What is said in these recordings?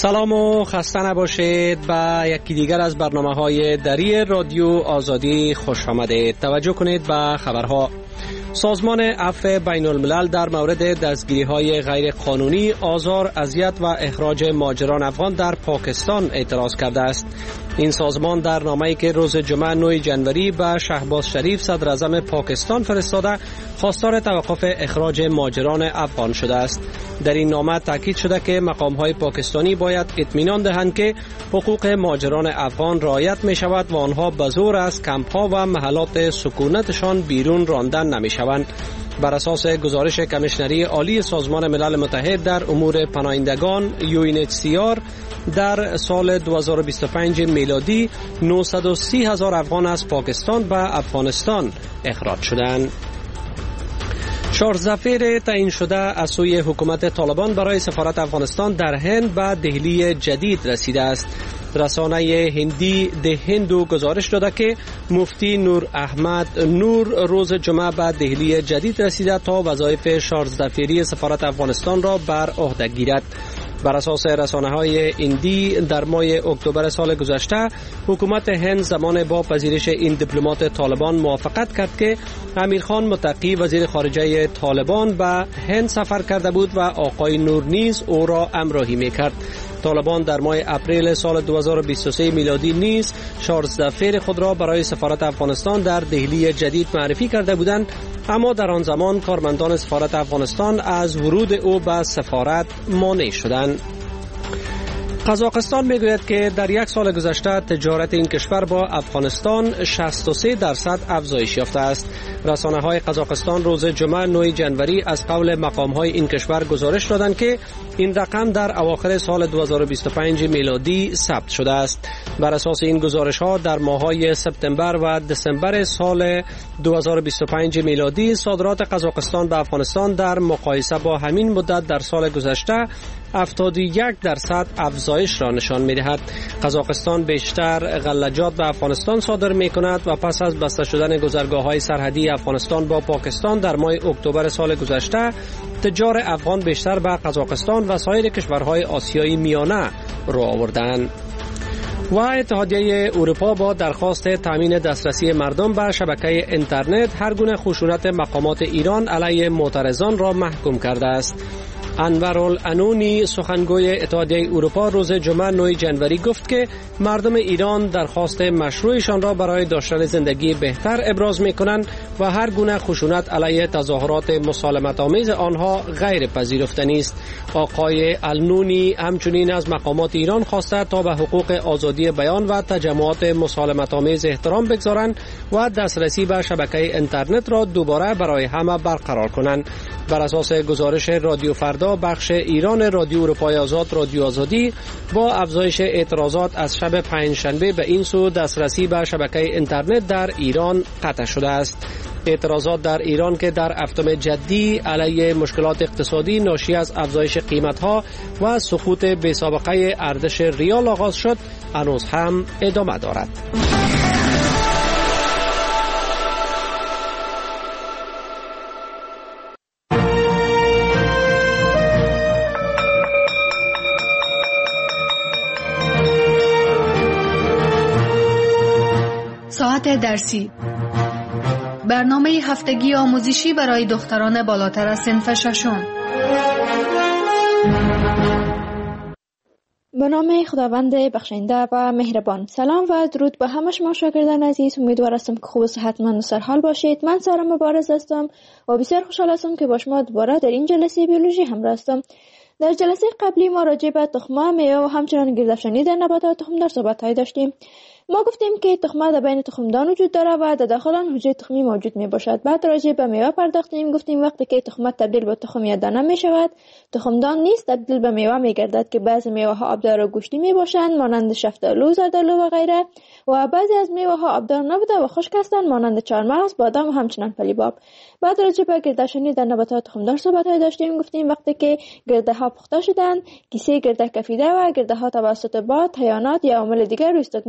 سلام و خسته نباشید. به یکی دیگر از برنامه‌های دری رادیو آزادی خوش آمدید. توجه کنید به خبرها. سازمان عفو بین الملل در مورد دستگیری‌های غیر قانونی، آزار، اذیت و اخراج مهاجران افغان در پاکستان اعتراض کرده است. این سازمان در نامه‌ای که روز جمعه 9 جنوری به شهباز شریف صدر اعظم پاکستان فرستاده، خواستار توقف اخراج مهاجران افغان شده است. در این نامه تاکید شده که مقام‌های پاکستانی باید اطمینان دهند که حقوق مهاجران افغان رعایت می‌شود و آنها به زور از کمپ‌ها و محلات سکونتشان بیرون راندن نمی‌شوند. بر اساس گزارش کمیشنری عالی سازمان ملل متحد در امور پناهندگان UNHCR، در سال 2025 میلادی 930,000 افغان از پاکستان به افغانستان اخراج شدند. شارژ تعیین شده از سوی حکومت طالبان برای سفارت افغانستان در هند به دهلی جدید رسیده است. رسانه هندی ده هندو گزارش داده که مفتی نور احمد نور روز جمعه به دهلی جدید رسیده تا وظایف شارژ سفارت افغانستان را بر عهده گیرد. بر اساس رسانه‌های هندی در ماه اکتبر سال گذشته حکومت هند زمان با پذیرش این دیپلمات طالبان موافقت کرد که امیرخان متقی وزیر خارجه طالبان به هند سفر کرده بود و آقای نور نیز او را همراهی می‌کرد. طالبان در ماه اپریل سال 2023 میلادی نیز شارژ خود را برای سفارت افغانستان در دهلی جدید معرفی کرده بودند، اما در آن زمان کارمندان سفارت افغانستان از ورود او به سفارت مانع شدند. قزاقستان میگوید که در یک سال گذشته تجارت این کشور با افغانستان 63% افزایش یافته است. رسانه‌های قزاقستان روز جمعه 9 جنوری از قول مقام‌های این کشور گزارش دادند که این رقم در اواخر سال 2025 میلادی ثبت شده است. بر اساس این گزارش‌ها در ماه‌های سپتامبر و دسامبر سال 2025 میلادی صادرات قزاقستان به افغانستان در مقایسه با همین مدت در سال گذشته 71% افزایش را نشان می‌دهد. قزاقستان بیشتر غلجات به افغانستان صادر می‌کند و پس از بسته شدن گذرگاه‌های سرحدی افغانستان با پاکستان در ماه اکتبر سال گذشته، تجار افغان بیشتر به قزاقستان و سایر کشورهای آسیای میانه رو آوردند. و اتحادیه اروپا با درخواست تامین دسترسی مردم به شبکه اینترنت هر گونه خشونت مقامات ایران علیه معترضان را محکوم کرده است. انورالعنونی سخنگوی اتحادیه اروپا روز جمعه 9 جنوری گفت که مردم ایران درخواست مشروعشان را برای داشتن زندگی بهتر ابراز می‌کنند و هر گونه خشونت علیه تظاهرات مسالمت آمیز آنها غیر پذیرفتنی است. آقای النونی همچنین از مقامات ایران خواسته تا به حقوق آزادی بیان و تجمعات مسالمت آمیز احترام بگذارند و دسترسی به شبکه اینترنت را دوباره برای همه برقرار کنند. بر اساس گزارش رادیو فردا، بخش ایران رادیو اروپای آزاد رادیو آزادی با افزایش اعتراضات از شب پنجشنبه به این سو دسترسی به شبکه اینترنت در ایران قطع شده است. اعتراضات در ایران که در هفتم جدی علیه مشکلات اقتصادی ناشی از افزایش قیمت‌ها و سقوط بی‌سابقه ارزش ریال آغاز شد، هنوز هم ادامه دارد. ساعت درسی، برنامه هفتگی آموزشی برای دختران بالاتر از صنف ششم. به نام خداوند بخشنده و مهربان. سلام و درود به همه شما شاگردان عزیز. امیدوار هستم که خوب و صحتمند و سرحال باشید. من سارا مبارز هستم و بسیار خوشحال هستم که با شما دوباره در این جلسه بیولوژی همراه هستم. در جلسه قبلی ما راجع به تخمه، میوه و همچنین گردافشانی در نباتات تخمدار صحبت‌های داشتیم. ما گفتیم که تخمه در بین تخمدان وجود داره و در داخل آن حجره تخمی موجود می باشد. بعد راجع به میوه پرداختیم. گفتیم وقتی که تخمه تبدیل به تخم یا دانه می شود، تخمدان نیست تبدیل به میوه می گردد که بعضی میوه ها آبدار و گوشتی می باشند مانند شفتالو، زردالو و غیره، و بعضی از میوه ها آبدار نبوده و خشک هستند مانند چهارمغز، بادام و همچنین پلیباب. بعد راجع به گردافشانی در نباتات تخمدار صحبت داشتیم. گفتیم وقتی که گرده ها پخته شدند، کیسه گرده کفیده و گرده ها توسط باد، حیوانات یا عوامل دیگر روی استخمه قرار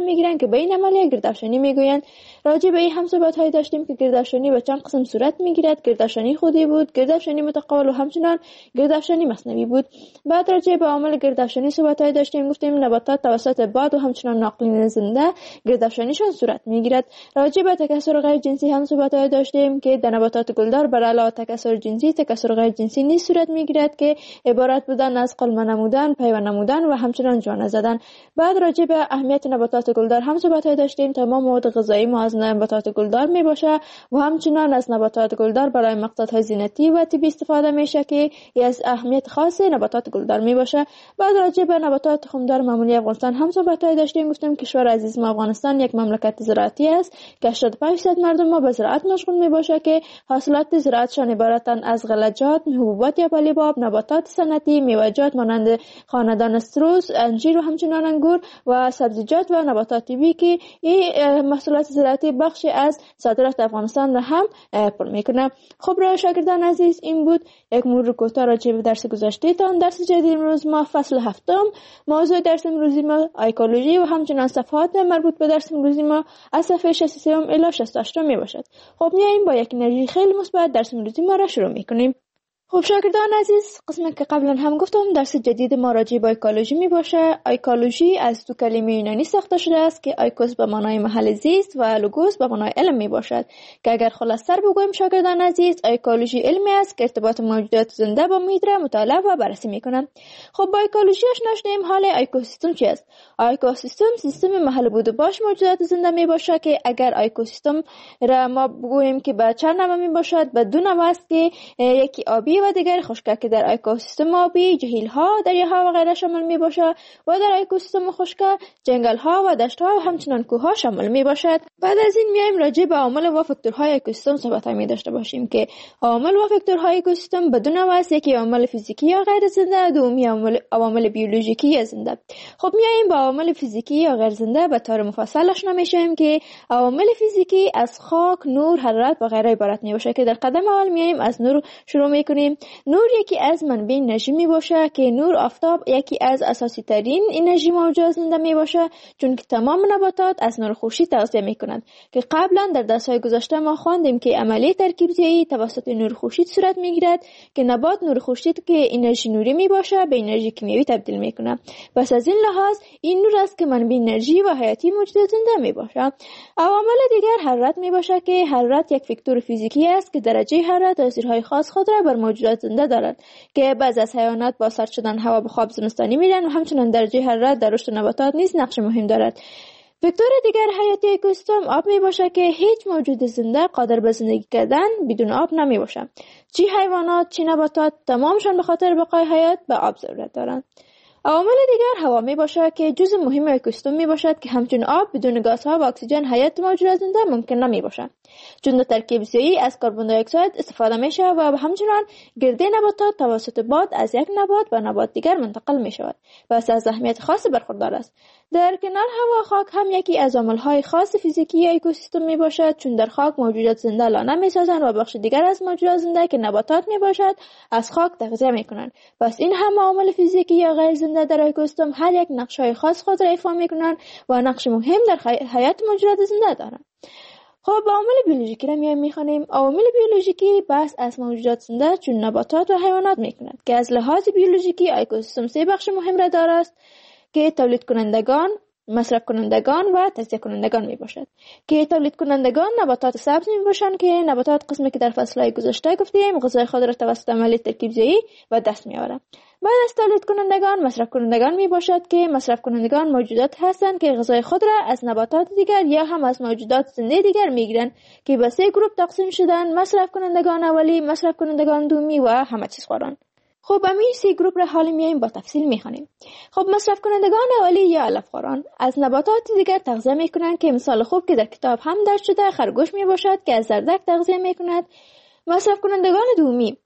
میگیرن که به این عملیه گردافشانی میگویند. راجع به این هم صحبت‌های داشتیم که گردافشانی به چند قسم صورت میگیرد. گردافشانی خودی بود، گردافشانی متقابل و همچنان گردافشانی مصنوعی بود. بعد راجع به عامل گردافشانی صحبت‌های داشتیم، گفتیم نباتات توسط باد و همچنان ناقلین زنده گردافشانیشان صورت میگیرد. راجع به تکثر غیر جنسی هم صحبت‌های داشتیم که در نباتات گلدار بر علاوه تکثر جنسی، تکثر غیر جنسی نیز صورت میگیرد که عبارت بودن از قلمه نمودن، پیوند نمودن و همچنان جوانه زدن. بعد راجع به اهمیت نباتات گلدار هم صحبت‌های داشتیم. تمام مواد غذایی ما از نباتات گلدار میباشه و همچنان از نباتات گلدار برای مقصدهای زینتی و طبی استفاده میشه که از اهمیت خاص نباتات گلدار میباشه. بعد راجع به نباتات تخمدار معمولی افغانستان هم صحبت‌های داشتیم. گفتیم کشور عزیز ما افغانستان یک مملکت زراعتی است که 85% مردم ما به زراعت مشغول میباشه که حاصلات زراعتشان عبارتند از غلجات، حبوبات یا پلیباب، نباتات صنعتی، میوه‌جات مانند خاندان سروس، انجیر و همچنان انگور و سبزیجات و نباتات طبی که این محصولات زراعتی بخشی از صادرات افغانستان را هم پر میکنه. خب را شاگردان عزیز، این بود یک مرور کوتاه راجع به درس گذشته تان. درس جدید امروز ما فصل هفتم، موضوع درس امروزی ما ایکولوژی و همچنان صفحات مربوط به درس امروزی ما از صفحه 63 الی 68 می باشد. خب میایم با یک انرژی خیلی مثبت درس امروزی ما را شروع میکنیم. خب شاگردان عزیز، قسمی که قبلا هم گفتم درس جدید ما راجع به ایکولوژی می باشه. ایکولوژی از دو کلمه یونانی ساخته شده است که ایکوس به معنای محل زیست و لوگوس به معنای علم می باشد که اگر خلاص‌تر بگویم شاگردان عزیز، ایکولوژی علمی است که ارتباط موجودات زنده با محیط را مطالعه و بررسی می‌کنند. خب با ایکولوژی آشنا شدیم. حال ایکوسیستم چی است؟ ایکوسیستم سیستم محل بود و باش موجودات زنده می باشه که اگر ایکوسیستم را ما بگوییم که به چند نوع می باشد، به دو نوع است که یکی آبی و دیگر خشک که در ایکوسیستم آبی جهیل‌ها، دریاها و غیره شامل می باشد و در ایکوسیستم خشک جنگل‌ها و دشت‌ها و همچنان کوه‌ها شامل می باشد. بعد از این میایم راجع به عوامل و فاکتورهای ایکوسیستم صحبت می داشته باشیم که عوامل و فاکتورهای ایکوسیستم به دو نوع است، یکی عوامل فیزیکی یا غیر زنده، دومی عوامل بیولوژیکی یا زنده. خب میایم با عوامل فیزیکی یا غیر زنده به طور مفصل آشنا میشیم که عوامل فیزیکی از خاک، نور، حرارت و غیره عبارت می باشه که در قدم اول میایم از نور شروع میکنیم. نور یکی از منبع انرژی می باشه که نور آفتاب یکی از اساسی ترین انرژی موجود زنده می باشه، چون که تمام نباتات از نور خورشید تغذیه می کنند که قبلا در درس‌های گذشته ما خواندیم که عملیه ترکیب‌زایی توسط نور خورشید صورت می گیرد که نبات نور خورشید که انرژی نوری می باشه به انرژی کیمیایی تبدیل می کنه. پس از این لحاظ این نور است که منبع انرژی و حیاتی موجود زنده می باشه. عوامل دیگر حرارت می باشه که حرارت یک فاکتور فیزیکی است که درجه حرارت تاثیرهای خاص خود را بر موجودات زنده دارد که بعضی از حیوانات با سرد شدن هوا به خواب زمستانی میرن و همچنین درجه حرارت در رشد نباتات نیز نقش مهم دارد. فاکتور دیگر حیاتی ایکوسیستم آب می باشه که هیچ موجود زنده قادر به زندگی کردن بدون آب نمی باشه. چه حیوانات چه نباتات تمامشان به خاطر بقای حیات به آب ضرورت دارند. عوامل دیگر هوا می باشه که جزء مهم ایکوسیستم می باشد که همچون آب بدون گازها و اکسیژن حیات موجود زنده ممکن نمی باشه، چون در ترکیب زایی از کربن دی اکساید استفاده میشه و همچنان گرده نباتات توسط باد از یک نبات به نبات دیگر منتقل می شود و از اهمیت خاصی برخوردار است. در کنار هوا، خاک هم یکی از عامل‌های خاص فیزیکی ایکوسیستم می باشد، چون در خاک موجودات زنده لانه می سازند و بخش دیگر از موجودات زنده که نباتات می باشد از خاک تغذیه می کنند. پس این هم عامل فیزیکی یا غیر زنده در ایکوسیستم هر یک نقش‌های خاص خود را ایفا می کنند و نقش مهم در حیات موجودات زنده دارند. خب با عوامل بیولوژیکی را می‌خوانیم. عوامل بیولوژیکی بحث از موجودات زنده چون نباتات و حیوانات می‌کنند که از لحاظ بیولوژیکی ایکوسیستم سه بخش مهم را دارد که تولید کنندگان، مصرف کنندگان و تجزیه کنندگان می باشد که تولید کنندگان نباتات سبز می باشند که نباتات قسمی که در فصل‌های گذشته گفتیم غذای خود را توسط عملیه ترکیب‌زایی و دست می آورند. بعد از تولید کنندگان مصرف کنندگان می باشد که مصرف کنندگان موجودات هستند که غذای خود را از نباتات دیگر یا هم از موجودات زنده دیگر می گیرند که به سه گروه تقسیم شدند: مصرف کنندگان اولی، مصرف کنندگان دومی و همه چیز خواران. خب همین سه گروه را حالا میایم با تفصیل میخوانیم. خب مصرف کنندگان اولی یا علفخواران از نباتات دیگر تغذیه میکنند که مثال خوب که در کتاب هم درج شده خرگوش می باشد که از زردک تغذیه میکند. مصرف کنندگان دومی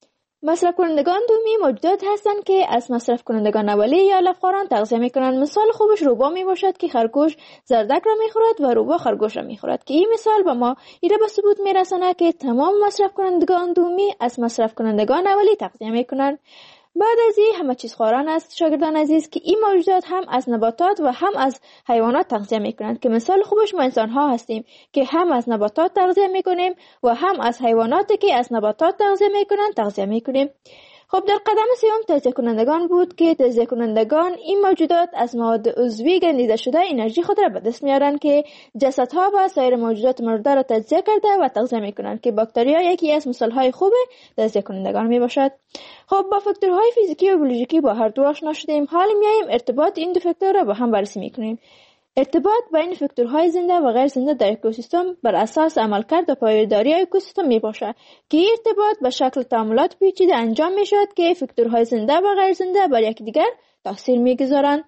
موجودات هستند که از مصرف کنندگان اولی یا علفخواران تغذیه میکنند. مثال خوبش روبا می باشد که خرگوش زردک را میخورد و روبا خرگوش را میخورد که این مثال با ما ایره به ثبوت میرساند که تمام مصرف کنندگان دومی از مصرف کنندگان اولی تغذیه میکنند. بعد از این همه چیز خواران است شاگردان عزیز که این موجودات هم از نباتات و هم از حیوانات تغذیه میکنند که مثال خوبش ما انسان ها هستیم که هم از نباتات تغذیه میکنیم و هم از حیواناتی که از نباتات تغذیه میکنند تغذیه میکنیم. خب در قدم سوم تجزیه کنندگان بود که تجزیه کنندگان این موجودات از مواد عضوی گندیده شده انرژی خود را به دست میارند که جسدها و سایر موجودات مرده را تجزیه کرده و تغذیه میکنند که باکتریا یکی از مثالهای خوب تجزیه کنندگان میباشد. خب با فاکتورهای فیزیکی و بیولوژیکی با هر دو آشنا شدیم. حال میایم ارتباط این دو فاکتور را با هم بررسی میکنیم. ارتباط بین فاکتورهای زنده و غیر زنده در اکوسیستم بر اساس عملکرد و پایداری اکوسیستم می باشد که این ارتباط به شکل تعاملات پیچیده انجام می شود که فاکتورهای زنده و غیر زنده بر یکدیگر تاثیر می گذارند.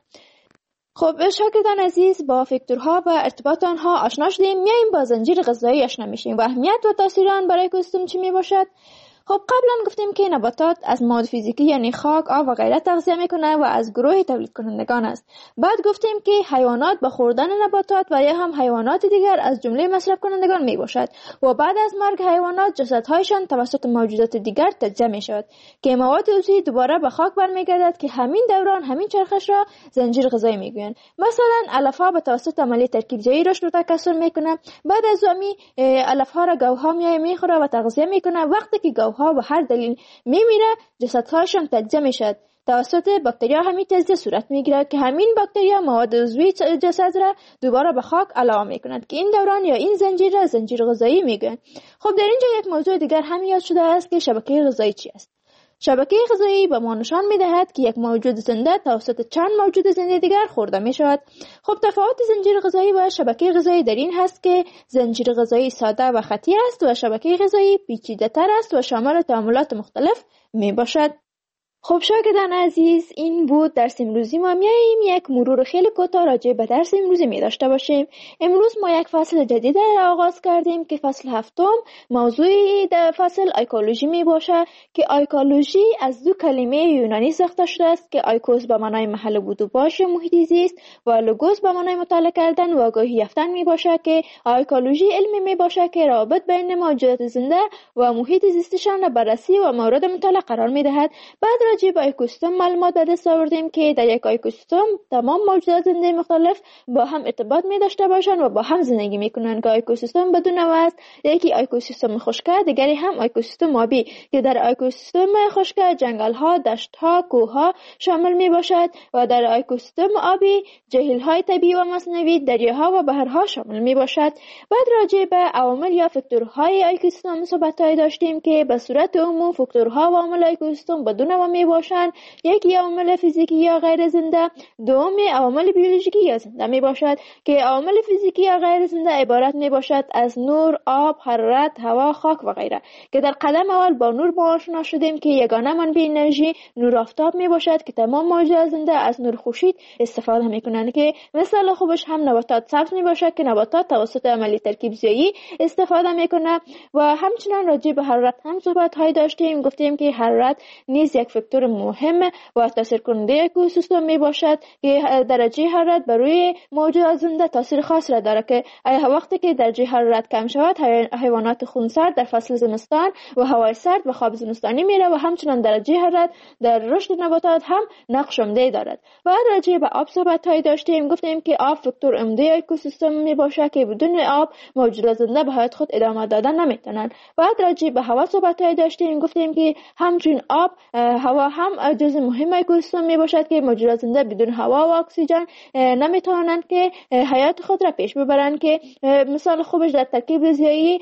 خب شاگردان عزیز با فاکتورها و ارتباط آنها آشنا شدیم. میایم با زنجیر غذایی آشنا میشیم و اهمیت و تاثیر آن برای اکوسیستم چی می باشد. خب قبلا گفتیم که نباتات از مواد فیزیکی یعنی خاک، آب و غیره تغذیه میکنه و از گروه تولید کنندگان است. بعد گفتیم که حیوانات با خوردن نباتات و یا هم حیوانات دیگر از جمله مصرف کنندگان می باشد و بعد از مرگ حیوانات جسدهایشان توسط موجودات دیگر تجزیه می شود که مواد عضوی دوباره به خاک برمیگردد که همین دوران همین چرخش را زنجیر غذایی میگویند. مثلا علفها به توسط عملیه ترکیب‌جویی رشد و تکثر میکنه. بعد از امی علفها را گوها میخوره و تغذیه میکنه. وقتی که گوها به هر دلیل میمیره جسدهاشون تجزیه میشد. توسط باکتریا همین تجزیه صورت میگیرد که همین باکتریا مواد عضوی جسد را دوباره به خاک علاوه میکنند که این دوران یا این زنجیر را زنجیر غذایی میگویند. خب در اینجا یک موضوع دیگر هم یاد شده است که شبکه غذایی چی است. شبکه غذایی به ما نشان میدهد که یک موجود زنده توسط چند موجود زنده دیگر خورده می شود. خب تفاوت زنجیر غذایی و شبکه غذایی در این هست که زنجیر غذایی ساده و خطی است و شبکه غذایی پیچیده تر است و شامل تعاملات مختلف می باشد. خب شاگردان عزیز این بود درس امروزی ما. میاییم یک مرور خیلی کوتاه راجع به درس امروزی می داشته باشیم. امروز ما یک فصل جدید را آغاز کردیم که فصل هفتم. موضوع در فصل ایکولوژی می باشه که ایکولوژی از دو کلمه یونانی ساخته شده است که ایکوس به معنای محل بود و باش محیط زیست و لوگوس به معنای مطالعه کردن و آگاهی یافتن می باشه که ایکولوژی علمی می باشه که رابط بین موجودات زنده و محیط زیستشان را بررسی و مورد مطالعه قرار می دهد. بعد راجع به اکوسیستم معلومات به دست آوردیم که در یک اکوسیستم تمام موجودات زنده مختلف با هم ارتباط می داشته باشند و با هم زندگی می کنند که اکوسیستم بدون نوع است. یکی اکوسیستم خشک، دیگری هم اکوسیستم آبی که در اکوسیستم خشک جنگل ها، دشت ها، کوه ها شامل می باشد و در اکوسیستم آبی جهیل های طبیعی و مصنوعی، دریاها و بحرها شامل می باشد. بعد راجع به عوامل یا فاکتورهای اکوسیستم صحبت داشتیم که به صورت عموم فاکتورها و عوامل اکوسیستم بدون نوع می باشند. یکی عوامل فیزیکی یا غیر زنده، دومی عوامل بیولوژیکی یا زنده می باشد که عوامل فیزیکی یا غیر زنده عبارت می باشد از نور، آب، حرارت، هوا، خاک و غیره که در قدم اول با نور آشنا شدیم که یگانه منبع انرژی نور آفتاب می باشد که تمام موجودات زنده از نور خورشید استفاده می کنند که مثال خوبش هم نباتات سبز می باشد که نباتات توسط عملیه ترکیب‌جویی استفاده می کنند و همچنین راجع به حرارت هم صحبت های داشتیم. گفتیم که حرارت نیز یک فاکتور مهم و تاثیر کننده اکوسیستم می باشد که درجه حرارت بر روی موجودات زنده تاثیر خاص را دارد که وقتی که درجه حرارت کم شود حیوانات خونسرد در فصل زمستان و هوای سرد به خواب زمستانی میره و همچنین درجه حرارت در رشد نباتات هم نقش عمده دارد. و راجع به آب صحبت های داشتیم. گفتیم که آب فاکتور عمده اکوسیستم می باشد که بدون آب موجودات زنده به حیات خود ادامه دادن نمیتونن. بعد راجع به هوا صحبت های داشتیم. گفتیم که همچنین آب هوا هم جزء مهم اکوسیستم می باشد که موجودات زنده بدون هوا و اکسیژن نمیتوانند که حیات خود را پیش ببرند که مثال خوبش در ترکیب ریزیایی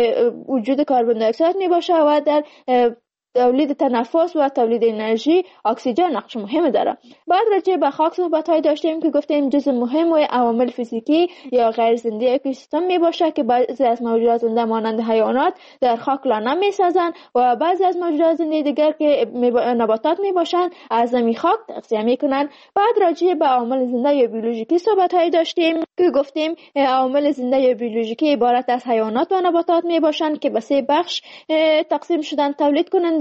وجود کربن دی اکساید می باشه و در تولید تنفس و تولید انرژی اکسیژن نقش مهم داره. بعد راجع به خاک صحبت های داشتیم که گفتیم جزء مهم و عوامل فیزیکی یا غیر زنده اکوسیستم می باشه که بعضی از موجودات زنده مانند حیوانات در خاک لانه می سازند و بعضی از موجودات زنده دیگر که نباتات می باشند از زمین خاک تغذیه می کنند. بعد راجع به عوامل زنده یا بیولوژیکی صحبت های داشتیم که گفتیم عوامل زنده یا بیولوژیکی عبارت از حیوانات و نباتات می باشند که به سه بخش تقسیم شدن: تولید کننده،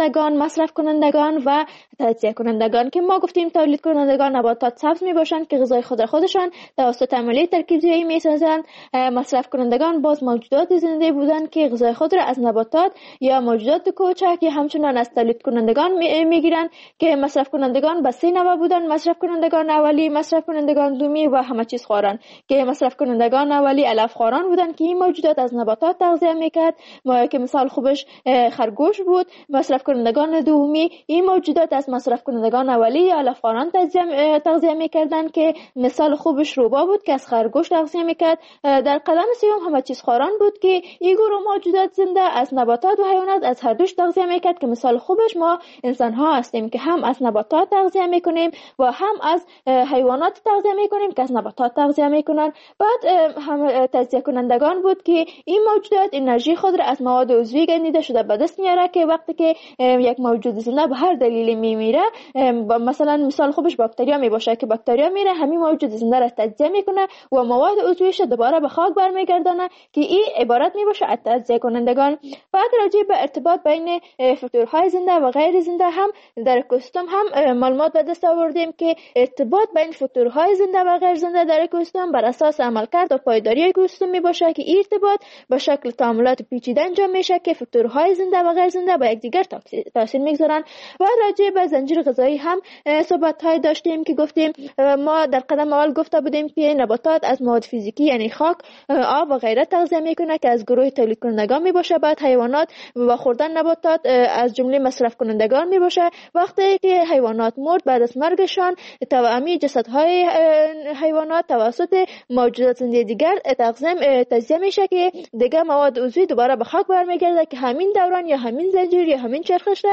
کنندگان، مصرف کنندگان و تجزیه کنندگان که ما گفتیم تولید کنندگان نباتات سبز می باشند که غذای خود را خودشان توسط عملیه ترکیب‌زایی می سازند. مصرف کنندگان باز موجودات زنده بودند که غذای خود را از نباتات یا موجودات کوچک یا همچنان از تولید کنندگان می گیرند که مصرف کنندگان به 3 نوع بودند: مصرف کنندگان اولی، مصرف کنندگان دومی و همه چیز خواران. که مصرف کنندگان اولی علف خواران بودند که این موجودات از نباتات تغذیه میکرد، که مثال خوبش خرگوش بود. مصرف کنندگان دومی این موجودات از مصرف کنندگان اولی یا علف خواران تغذیه میکردند که مثال خوبش روبا بود که از خرگوش تغذیه میکرد. در قدم سوم همه چیز خواران بود که این گروه موجودات زنده از نباتات و حیوانات از هر دوش تغذیه میکرد که مثال خوبش ما انسان ها هستیم که هم از نباتات تغذیه میکنیم و هم از حیوانات تغذیه میکنیم که از نباتات تغذیه میکنن. بعد هم تجزیه کنندگان بود که این موجودات انرژی خود را از مواد عضوی گندیده شده به دست میاره که وقتی که یک موجود زنده به هر دلیلی میمیره، مثلا مثال خوبش باکتریا میباشه که باکتریا میره همین موجود زنده را تجزیه میکنه و مواد عضویش دوباره به خاک برمیگردانه که این عبارت میباشه از تجزیه کنندگان. بعد راجع به ارتباط بین فاکتورهای زنده و غیر زنده هم در اکوسیستم هم معلومات به دست آوردیم که ارتباط بین فاکتورهای زنده و غیر زنده در اکوسیستم بر اساس عملکرد و پایداری اکوسیستم میباشه که این ارتباط به شکل تعاملات پیچیده انجام میشه که فاکتورهای زنده و غیر زنده با یکدیگر تاثیر میگذارن. و راجع به زنجیر غذایی هم صحبت های داشتیم که گفتیم ما در قدم اول گفته بودیم که نباتات از مواد فیزیکی یعنی خاک، آب و غیره تغذیه میکنه که از گروه تولید کنندگان میباشه. بعد حیوانات و خوردن نباتات از جمله مصرف کنندگان میباشه. وقتی که حیوانات مرد بعد از مرگشان توأمی جسدهای حیوانات توسط موجودات زنده دیگر تجزیه میشه که دیگه مواد عضوی دوباره به خاک برمیگرده که همین دوران یا همین زنجیر یا همین چرخش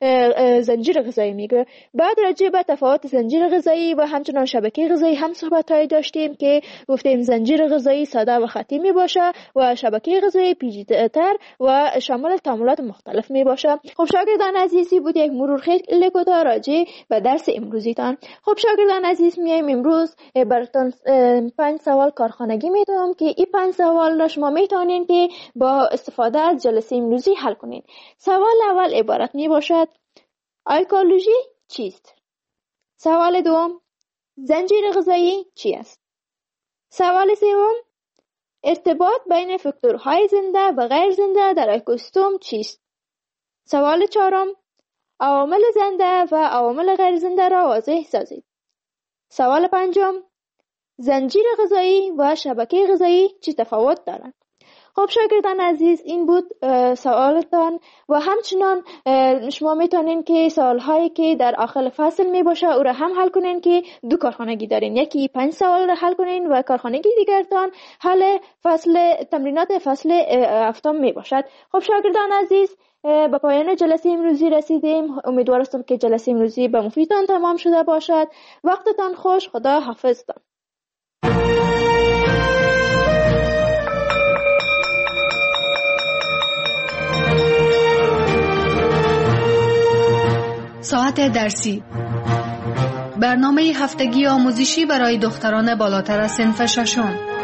زنجیر غذایی میگه. بعد راجع به تفاوت زنجیر غذایی و همچنان شبکه غذایی هم صحبت‌های داشتیم که گفتیم زنجیر غذایی ساده و خطی میباشه و شبکه غذایی پیچیده‌تر و شامل تعاملات مختلف میباشه. خب شاگردان عزیزی بود یک مرور خیلی کوتاه راجع به درس امروزیتان. خب شاگردان عزیز میایم امروز براتون 5 سوال کارخانگی میدم که این 5 سوال را شما میتونین که با استفاده از جلسه امروزی حل کنین. سوال اول عبارت میباشد: ایکولوژی چیست؟ سوال دوم: زنجیر غذایی چی است؟ سوال سوم: ارتباط بین فاکتورهای زنده و غیر زنده در اکوسیستم چیست؟ سوال چهارم: عوامل زنده و عوامل غیر زنده را واضح سازید. سوال پنجم: زنجیر غذایی و شبکه غذایی چه تفاوت دارند؟ خب شاگردان عزیز این بود سوالتان و همچنان شما میتونین که سوالهایی که در آخر فصل میباشه او را هم حل کنین که 2 کارخانگی دارین، یکی 5 سوال را حل کنین و کارخانگی دیگرتان حل تمرینات فصل 7 میباشد. خب شاگردان عزیز به پایان جلسه امروزی رسیدیم. امیدوارم که جلسه امروزی به مفیدتان تمام شده باشد. وقتتان خوش. خدا حافظتان. ساعت درسی، برنامه هفتگی آموزشی برای دختران بالاتر از صنف 6.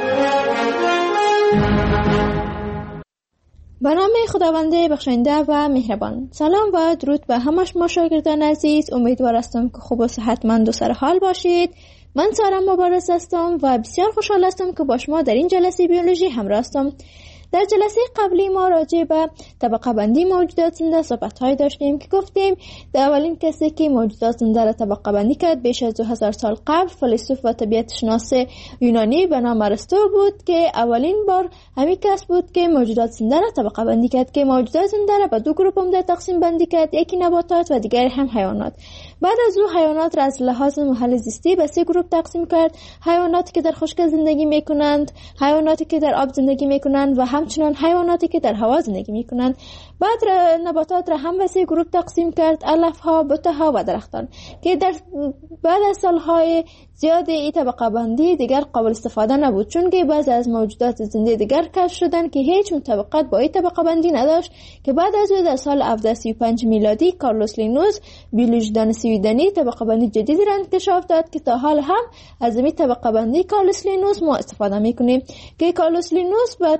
به نام خداوند بخشنده و مهربان. سلام و درود به همه شما شاگردان عزیز. امیدوار هستم که خوب و صحتمند و سرحال باشید. من سارا مبارز هستم و بسیار خوشحال هستم که با شما در این جلسه بیولوژی همراه هستم. در جلسه قبلی ما راجع به طبقه بندی موجودات زنده صحبت‌های داشتیم که گفتیم در اولین کسی که موجودات زنده را طبقه بندی کرد بیش از 2000 سال قبل فیلسوف و طبیعت شناس یونانی به نام ارسطو بود که اولین بار همین کس بود که موجودات زنده را طبقه بندی کرد که موجودات زنده را به 2 گروه عمده تقسیم بندی کرد، یکی نباتات و دیگری هم حیوانات. بعد از او حیوانات را از لحاظ محل زیستی به 3 گروه تقسیم کرد: حیواناتی که در خشک زندگی میکنند، حیواناتی که در آب زندگی میکنند و همچنان حیواناتی که در هوا زندگی میکنند. بعد نباتات را هم به 3 گروه تقسیم کرد: علفها، بوته‌ها و درختان که بعد از سالهای زیاد این طبقه بندی دیگر قابل استفاده نبود، چون که بعضی از موجودات زنده دیگر کشف شدند که هیچ طبقات با این طبقه بندی نداشت که بعد از او در سال 1735 میلادی کارلوس لینوس بیولوژیدان سویدنی طبقه بندی جدیدی را انکشاف داد که تا حال هم از این طبقه بندی کارلوس لینوس ما استفاده میکنیم که کارلوس لینوس به تمام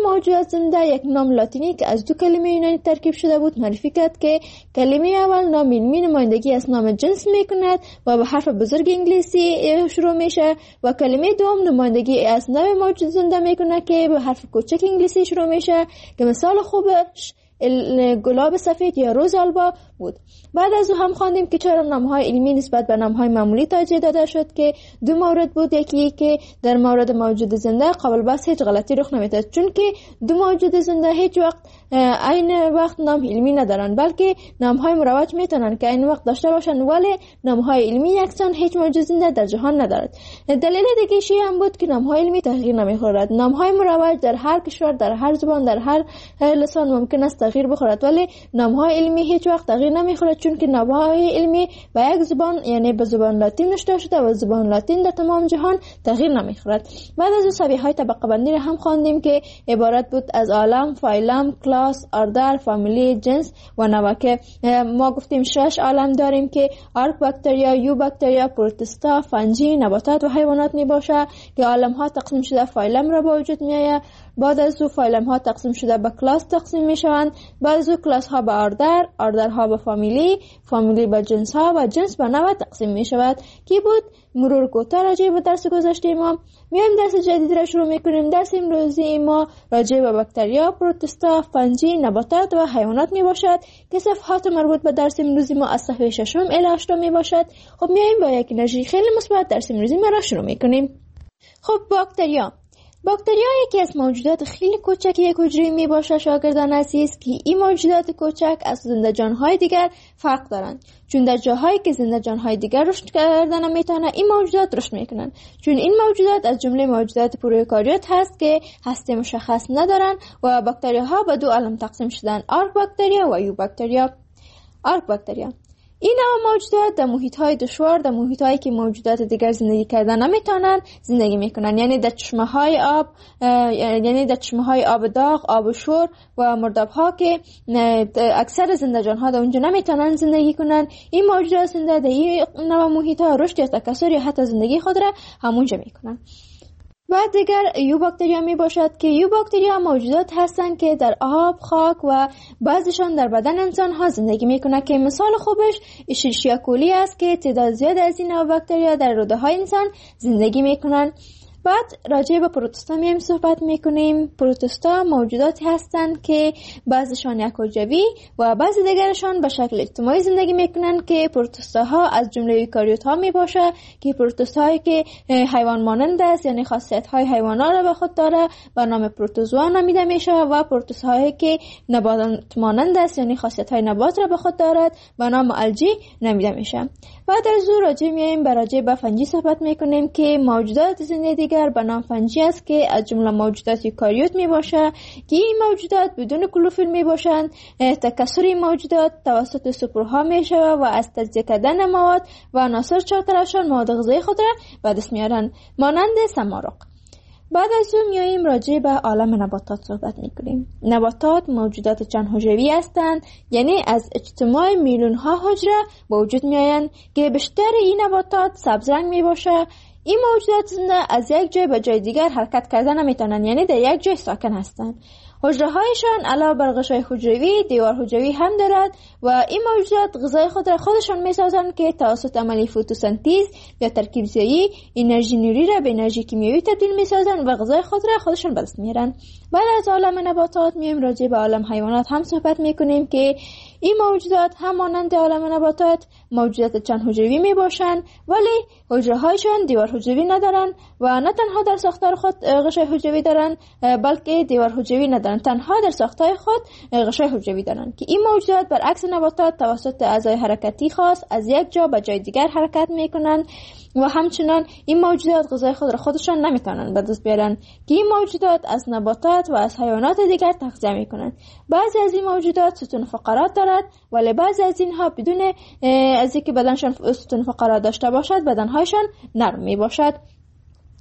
موجودات زنده یک نام لاتینی که از دو کلمه یونانی ترکیب شده بود معرفی کرد که کلمه اول نام علمی نمایندگی از نام جنس میکند و به حرف بزرگ انگلیسی شروع میشه و کلمه دوم نمایندگی از نوع موجود زنده میکنه که به حرف کوچک انگلیسی شروع میشه که مثال خوبش گلاب سفید یا روز آلبا بود. بعد از او هم خواندیم که چرا نامهای علمی نسبت به نامهای معمولی توجیه داده شد که دو مورد بود. یکی که در مورد موجود زنده قابل بحث هیچ غلطی رخ نمیدهد، چون که دو موجود زنده هیچ وقت عین وقت نام علمی ندارن، بلکه نامهای مروج میتونن که عین وقت داشته باشن، ولی نامهای علمی یکسان هیچ موجود زنده در جهان ندارد. دلیل دیگه هم بود که نامهای علمی تغییر نمیخورد. نامهای مروج در هر کشور، در هر زبان، در هر لسان ممکن است تغییر بخورد، ولی نامهای علمی هیچ وقت تغییر نمیخورد، چون که نامهای علمی به یک زبان یعنی به زبان لاتین نوشته شده و زبان لاتین در تمام جهان تغییر نمیخورد. بعد از شبیه‌های طبقه بندی هم خواندیم که عبارت بود از عالم، فایلم، کلاس، اردر، فامیلی، جنس و نوع که ما گفتیم 6 عالم داریم که آرک باکتریا، یو باکتریا، پروتستا، فنجی، نباتات و حیوانات می باشه که عالم ها تقسیم شده فایلم را به وجود می آید. بعد از او فایلم ها تقسیم شده به کلاس تقسیم می شوند. بعد از او کلاس ها به اردر ها به فامیلی به جنس ها و جنس به نوع تقسیم می شود. کی بود مرور کوتاه راجع به درس گذشته ما. میایم درس جدید را شروع میکنیم. درس امروزی ما راجع به باکتریا، پروتستا، فنجی، نباتات و حیوانات می باشد که صفحات مربوط به درس امروزی ما از صفحه 6 الی 8 می باشد. خب میایم با یک انرژی خیلی مثبت درس امروزی ما را شروع میکنیم. خب باکتریا یکی از موجودات خیلی کوچک یک حجره می باشه شاگردان عزیز که این موجودات کوچک از زنده جانهای دیگر فرق دارند، چون در جاهایی که زنده جانهای دیگر رشد کردن نمیتونه این موجودات رشد میکنن، چون این موجودات از جمله موجودات پروکاریوت هست که هسته مشخص ندارن و باکتریاها به دو عالم تقسیم شدن، آرک باکتریا و یو باکتریا. آرک باکتریا این نوع موجودات در محیط‌های دشوار، در محیط‌هایی که موجودات دیگر زندگی کردن نمیتونن زندگی میکنن، یعنی در چشمه‌های آب داغ، آب شور و مرداب‌ها که اکثر زنده جان‌ها در اونجا نمیتونن زندگی کنن. این موجودات زنده در این نوع محیط‌ها رشد یا تکثر یا حتی زندگی خود را همونجا میکنن. بعد دیگر یو باکتریا می باشد که یو باکتریا موجودات هستند که در آب، خاک و بعضیشان در بدن انسان ها زندگی می کنند که مثال خوبش اشیرشیا کولی است که تعداد زیاد از این نوع باکتریا در روده های انسان زندگی می کنند. بعد راجع به پروتستا میایم صحبت میکنیم. پروتستا موجوداتی هستند که بعضیشان یک حجروی و بعضی دیگرشان به شکل اجتماعی زندگی میکنن که پروتستاها از جمله ایوکاریوت ها میباشه که پروتستاهایی که حیوان مانند است، یعنی خاصیت های حیوانات را به خود داره به نام پروتوزوا نامیده میشه و پروتستاهایی که نبات مانند است، یعنی خاصیت های نبات را به خود دارد به نام الژی نامیده میشه. بعد از او راجع به فنجی صحبت میکنیم که موجودات زنده دیگر به نام فنجی است که از جمله موجودات یوکاریوت می باشه که این موجودات بدون کلوروفیل می باشند. تکثر این موجودات توسط سپرها می شود و از تجزیه کردن مواد و عناصر چهارطرفشان مواد غذایی خود را به دست میارند مانند سمارق. بعد از اون میاییم راجع به عالم نباتات صحبت میکنیم. نباتات موجودات چند حجروی هستند، یعنی از اجتماع میلیون ها حجره به وجود میآیند که بیشتر این نباتات سبز رنگ می باشه. این موجودات زنده از یک جای به جای دیگر حرکت کردن نمیتونن، یعنی در یک جای ساکن هستند. حجره هایشان علاوه بر غشای حجروی دیوار حجروی هم دارد و این موجودات غذای خود را خودشان میسازند که توسط عملی فتوسنتز یا ترکیب زایی انرژی نوری را به انرژی کیمیایی تبدیل میسازند و غذای خود را خودشان به دست میارند. بعد از عالم نباتات میایم راجع به عالم حیوانات هم صحبت میکنیم که این موجودات هم مانند عالم نباتات موجودات چند حجروی میباشند، ولی حجره هایشان دیوار حجروی ندارند و نه تنها در ساختار خود غشای حجروی دارند بلکه دیوار حجروی ندارند، تنها در ساختار خود غشای حجروی دارند که این موجودات برعکس نباتات توسط اعضای حرکتی خاص از یک جا به جای دیگر حرکت میکنند و همچنان این موجودات غذای خود را خودشان نمیتونن به دست بیارن که این موجودات از نباتات و از حیوانات دیگر تغذیه میکنن. بعضی از این موجودات ستون فقرات دارد ولی بعضی از اینها بدون از اینکه بدنشان ستون فقرات داشته باشد بدنهایشان نرم می باشد.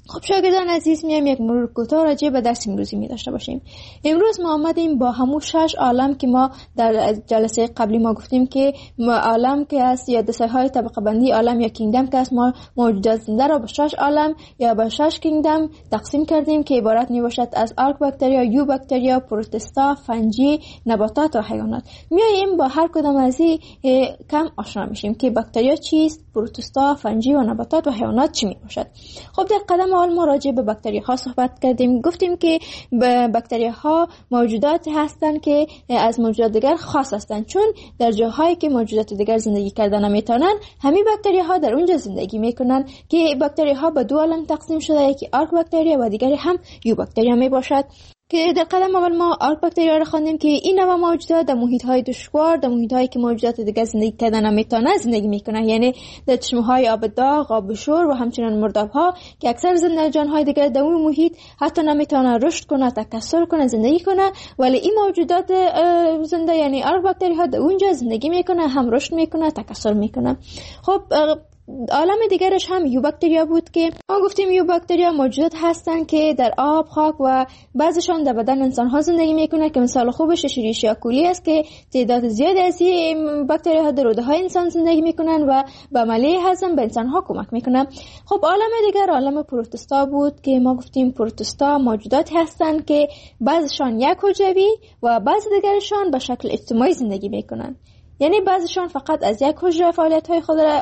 خب شاگردان عزیز، میایم یک مرور کوتاه راجع به درس امروزی می داشته باشیم. امروز ما آمدیم با همون 6 عالم که ما در جلسه قبلی ما گفتیم که عالم که است یا دسته‌های طبقه بندی عالم یا کینگدم که است، ما موجودات زنده را به 6 عالم یا به 6 کینگدم تقسیم کردیم که عبارت می باشد از آرک باکتریا، یو باکتریا، پروتستا، فنجی، نباتات و حیوانات. میایم با هر کدام از این کم آشنا میشیم که باکتریا چیست، پروتستا، فنجی و نباتات و حیوانات چی می باشد. خب در قدم اول ما راجع به باکتریاها صحبت کردیم. گفتیم که باکتریاها موجودات هستند که از موجودات دیگر خاص هستند، چون در جاهایی که موجودات دیگر زندگی کردن نمیتونن، همین باکتریاها در اونجا زندگی میکنن که باکتریاها به 2 عالم تقسیم شده، یکی آرک باکتریا و دیگری هم یو باکتریا می باشد. که در قدم اول ما آرک باکتریا را خواندیم که این نوع موجودات در محیط‌های دشوار، در محیط‌هایی که موجودات دیگر زندگی کردن نمیتونن زندگی میکنن، یعنی در چشمه‌های آب داغ، آب شور و همچنین مرداب‌ها که اکثر زنده‌جان‌های دیگر در اون محیط حتی نمیتونن رشد کنه، تکثر کنه، زندگی کنه، ولی این موجودات زنده یعنی آرک باکتریاها در اونجا زندگی میکنه، هم رشد میکنه، تکثر میکنه. خب عالم دیگرش هم یو باکتریا بود که ما گفتیم یو باکتریا موجودات هستن که در آب، خاک و بعضشان در بدن انسان ها زندگی میکنه که مثال خوبش اشریشیا کولی است که تعداد زیادی از این باکتریا ها در روده های انسان زندگی میکنن و به عملیه هضم به انسان ها کمک میکنن. خب عالم دیگر عالم پروتستا بود که ما گفتیم پروتستا موجودات هستن که بعضشان یک حجروی و بعض دیگرشان به شکل اجتماعی زندگی میکنن، یعنی بعضیشان فقط از یک حجره فعالیت‌های خود را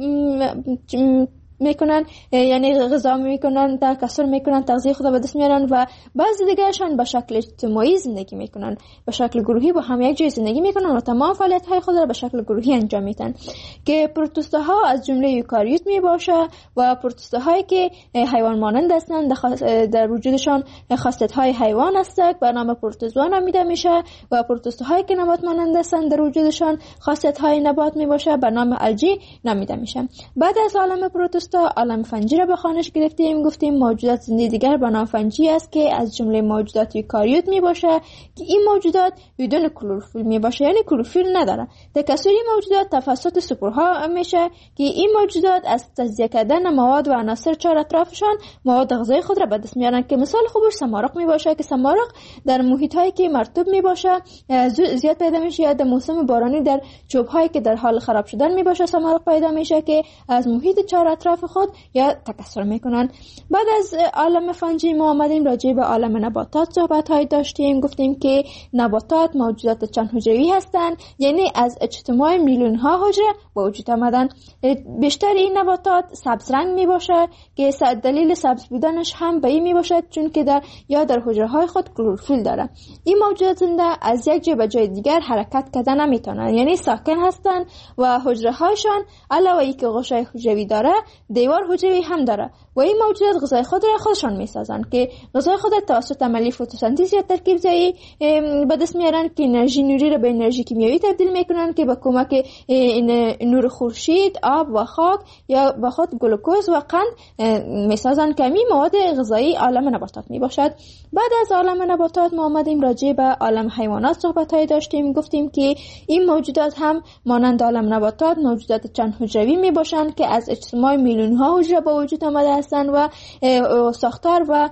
میکنن، یعنی غذا میکنن، تکثر میکنن، تغذیه خود را به دست میارن و بعضی دیگرشان به شکل اجتماعی زندگی میکنن، به شکل گروهی با هم یک جای زندگی میکنن و تمام فعالیت‌های خود را به شکل گروهی انجام میدن. که پروتوستاها از جمله یوکاریوت میباشه و پروتوستاهایی که حیوان مانند هستند در وجودشان خاصیت‌های حیوان هستند به نام پروتوزوا نامیده میشه و پروتوستاهایی که نبات مانند هستند در وجودشان خاصیت‌های نبات میباشه به نام الژی نامیده میشه. بعد از عالم پروتوستا عالم فنجی را به خوانش گرفتیم. گفتیم موجودات زنده دیگر به نام فنجی است که از جمله موجودات یوکاریوت می باشه که این موجودات بدون کلروفیل می باشه، یعنی کلروفیل نداره. تکثری موجودات توسط سپورها میشه که این موجودات از تجزیه کردن مواد و عناصر چهار اطرافشان مواد غذایی خود را به دست میارن که مثال خوبش سمارق می باشه که سمارق در محیط هایی که مرطوب می باشه زیاد پیدا میشه، یا در موسم بارانی در چوب هایی که در حال خراب شدن می باشه سمارق پیدا میشه که از محیط چهار اطراف خود یا تکثر میکنن. بعد از عالم فنجی ما آمدیم راجع به عالم نباتات صحبت های داشتیم. گفتیم که نباتات موجودات چند حجروی هستند، یعنی از اجتماع میلیون ها حجره به وجود آمدن. بیشتر این نباتات سبز رنگ می باشه که دلیل سبز بودنش هم به این می باشد چون که در حجره های خود کلروفیل داره. این موجودات زنده از یک جای به جای دیگر حرکت کردن نمیتونن، یعنی ساکن هستند و حجره هایشان علاوه اینکه غشای حجروی داره دیوار حجروی هم داره و این موجودات غذای خود را خودشان میسازن که غذای خود توسط عملیه فتوسنتز یا ترکیب زایی به دست میارن که انرژی نوری را به انرژی کیمیایی تبدیل میکنن که با کمک نور خورشید، آب و خاک یا با خود گلوکوز و قند میسازن که این مواد غذایی عالم نباتات میباشد. بعد از عالم نباتات ما آمدیم راجع به عالم حیوانات صحبت های داشتیم. گفتیم که این موجودات هم مانند عالم نباتات موجودات چند حجروی میباشند که از اجتماع میلیون ها حجره به وجود آمده هستند و ساختار و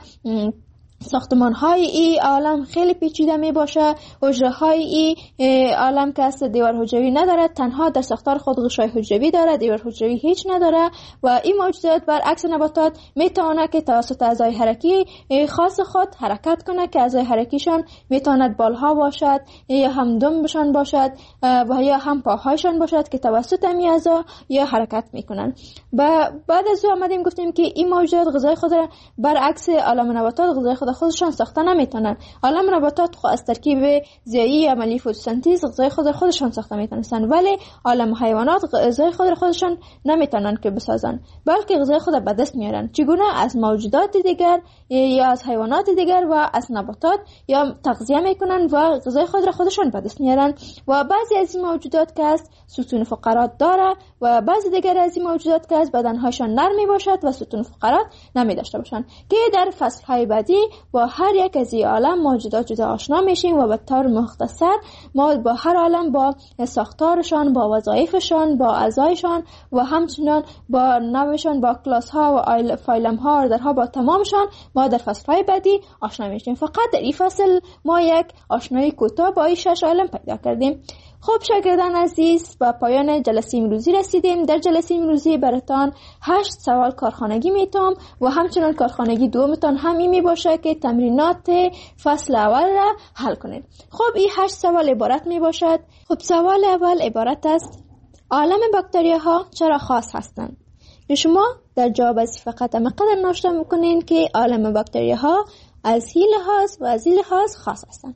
ساختمان های این عالم خیلی پیچیده می باشه. حجره های این عالم که است دیوار حجروی نداره، تنها در ساختار خود غشای حجروی داره، دیوار حجروی هیچ نداره و این موجودات برعکس نباتات می تونه که توسط اعضای حرکی خاص خود حرکت کنه که اعضای حرکیشان می تواند بالها باشد یا هم دمبشان باشد و یا هم پاهایشان باشد که توسط این اعضا یا حرکت میکنن. بعد از او آمدیم گفتیم که این موجودات غذای خود را برعکس عالم نباتات غذای خودشان ساخته نمیتونن. عالم نباتات از ترکیب زیایی عملی فتوسنتز غذای خودشان ساخته میتونن، ولی عالم حیوانات غذای خودشان نمیتونن که بسازن، بلکه غذای خود به دست میارن. چگونه؟ از موجودات دیگر یا از حیوانات دیگر و از نباتات یا تغذیه میکنن و غذای خودشان به دست میارن. و بعضی از این موجودات که است ستون فقرات داره و بعضی دیگر از این موجودات که است بدنهایشان نرم میباشد و ستون فقرات نمیداشته باشن که در فصلهای بعدی با هر یک از این عالم ما جدا جدا آشنا میشیم و به طور مختصر ما با هر عالم با ساختارشان، با وظایفشان، با اعضایشان و همچنان با نوعشان، با کلاس ها و فایلم ها، آردرها، با تمامشان ما در فصل های بعدی آشنا میشیم. فقط در این فصل ما یک آشنایی کوتاه با این 6 عالم پیدا کردیم. خب شاگردان عزیز، با پایان جلسه امروزی رسیدیم. در جلسه امروزی براتان 8 سوال کارخانگی میتام و همچنان کارخانگی دومتان هم این می باشه که تمرینات فصل اول را حل کنید. خب این 8 سوال عبارت می باشد. خب سوال اول عبارت است: عالم باکتریاها چرا خاص هستند؟ شما در جواب از فقط مقدار نوشته میکنین که عالم باکتریاها از این لحاظ و از این لحاظ خاص هستند.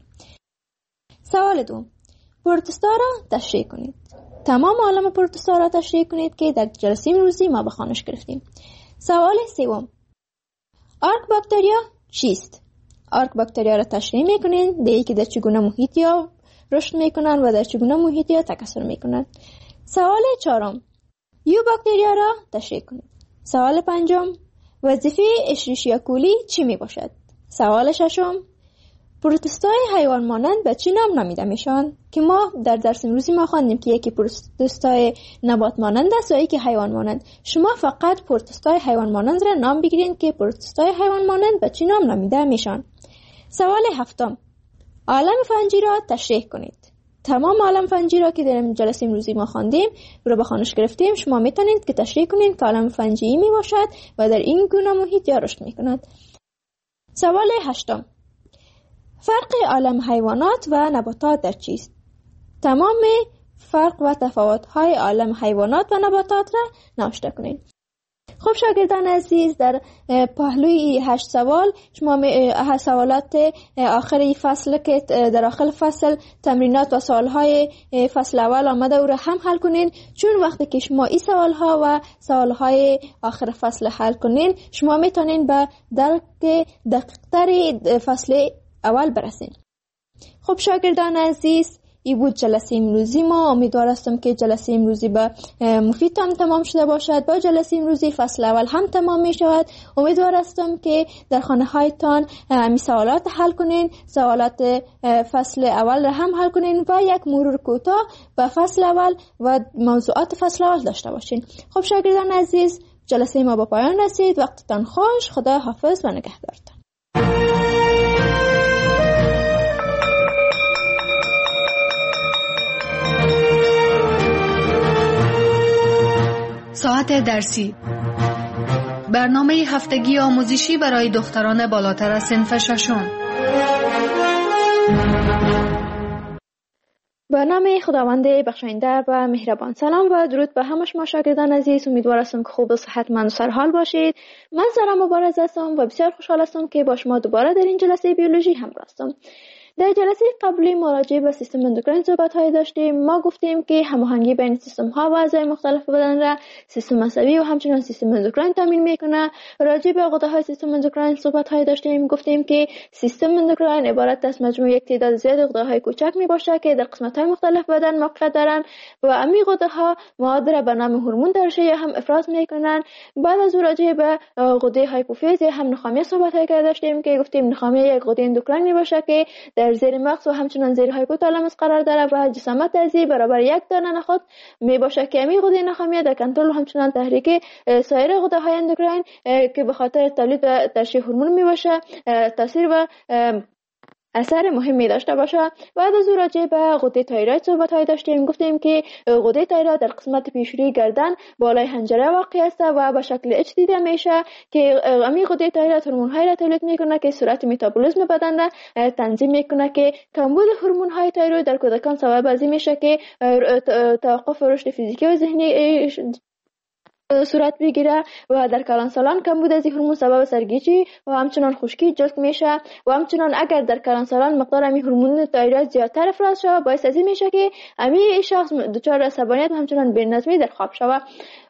سوال دوم: پروتوزوا را تشریح کنید. تمام عالم پروتوزوا را تشریح کنید که در جلسه امروزی ما به خوانش گرفتیم. سوال سوم: آرک باکتریا چیست؟ آرک باکتریا را تشریح میکنید، دیگه که در چگونه محیطی ها رشد میکنند و در چگونه محیطی ها تکثر میکنند. سوال چهارم: یو باکتریا را تشریح کنید. سوال پنجم: وظیفه اشریشیا کولی چی می باشد؟ سوال ششم: پروتوزوای حیوان مانند به چی نام نامیده میشن؟ که ما در درس امروزی ما خواندیم که یکی پروتوزوای نبات مانند است و یکی حیوان مانند. شما فقط پروتوزوای حیوان مانند را نام بگیرید که پروتوزوای حیوان مانند به چی نام نامیده میشن. سوال هفتم: عالم فنجی را تشریح کنید. تمام عالم فنجی را که در جلسه امروزی ما خواندیم رو به خوانش گرفتیم، شما میتونید که تشریح کنید که عالم فنجی می باشد و در این گونه محیط یا رشد میکند. سوال هشتم: فرق عالم حیوانات و نباتات در چیست؟ تمام فرق و تفاوت‌های عالم حیوانات و نباتات را نوشته کنید. خب شاگردان عزیز، در پهلوی 8 سوال شما سوالات آخری فصل که در آخر فصل تمرینات و سوالهای فصل اول آمده او را هم حل کنین، چون وقتی که شما این سوالها و سوالهای آخر فصل حل کنین شما میتونین به درک دقیق‌تر فصل اول برسین. خب شاگردان عزیز، این بود جلسه امروزی ما. امیدوار هستم که جلسه امروزی به مفید هم تمام شده باشد. با جلسه امروزی فصل اول هم تمام می شود. امیدوار هستم که در خانه هایتان می سوالات حل کنین، سوالات فصل اول را هم حل کنین و یک مرور کوتاه به فصل اول و موضوعات فصل اول داشته باشین. خب شاگردان عزیز، جلسه ما به پایان رسید. وقتتان خوش. خدا حافظ و نگهدارتان. ساعت درسی، برنامه هفتگی آموزشی برای دختران بالاتر از صنف ششم. به نام خداوند بخشاینده و مهربان. سلام و درود به همه شما شاگردان عزیز. امیدوار هستم که خوب و صحتمند و سرحال باشید. من سارا مبارز هستم و بسیار خوشحال هستم که با شما دوباره در این جلسه بیولوژی همراه هستم. در جلسه قبلی ما راجع به سیستم اندوکراین صحبت‌های داشتیم. ما گفتیم که هماهنگی بین سیستم‌ها و اعضای مختلف بدن را سیستم عصبی و همچنین سیستم اندوکراین تامین می‌کنه. راجع به غده‌های سیستم اندوکراین صحبت‌های داشتیم. گفتیم که سیستم اندوکراین عبارت از مجموع یک تعداد زیاد غده‌های کوچک میباشه که در قسمت‌های مختلف بدن موقع دارن و امی غده‌ها مواد را به نام هورمون ترشح یا هم افراز می‌کنن. بعد از راجع به غده هایپوفیز یا هم نخامیه صحبت‌های داشتیم که گفتیم نخامیه یک غده اندوکراین میباشه که در زیر مغز و همچنان زیر هایپوتالاموس قرار داره و جسامت ازی برابر یک دانه نخود می باشه که امی غده نخامیه در کنترل و همچنان تحریک سایر غده های اندوکراین که به خاطر تولید و ترشح هورمون می باشه تاثیر و اثر مهمی داشته باشه. بعد از راجع به غده تایروید صحبت‌های داشتیم. گفتیم که غده تایروید در قسمت پیشروی گردن بالای حنجره واقع است و به شکل اچ دیده میشه که امی غده تایروید هورمون‌های را تولید میکنه که سرعت متابولیسم بدن را تنظیم میکنه که کمبود هورمون‌های تایروید در کودکان سبب از این میشه که توقف رشد فیزیکی و ذهنی صورت بگیره و در کلانسالان کمبود از هورمون سبب سرگیجی و همچنان خشکی جلد میشه و همچنان اگر در کلانسالان مقدار امی هورمون تایروید زیادتر افراز شود باعث از این میشه که امی شخص دچار عصبانیت و همچنان بی‌نظمی در خواب شود.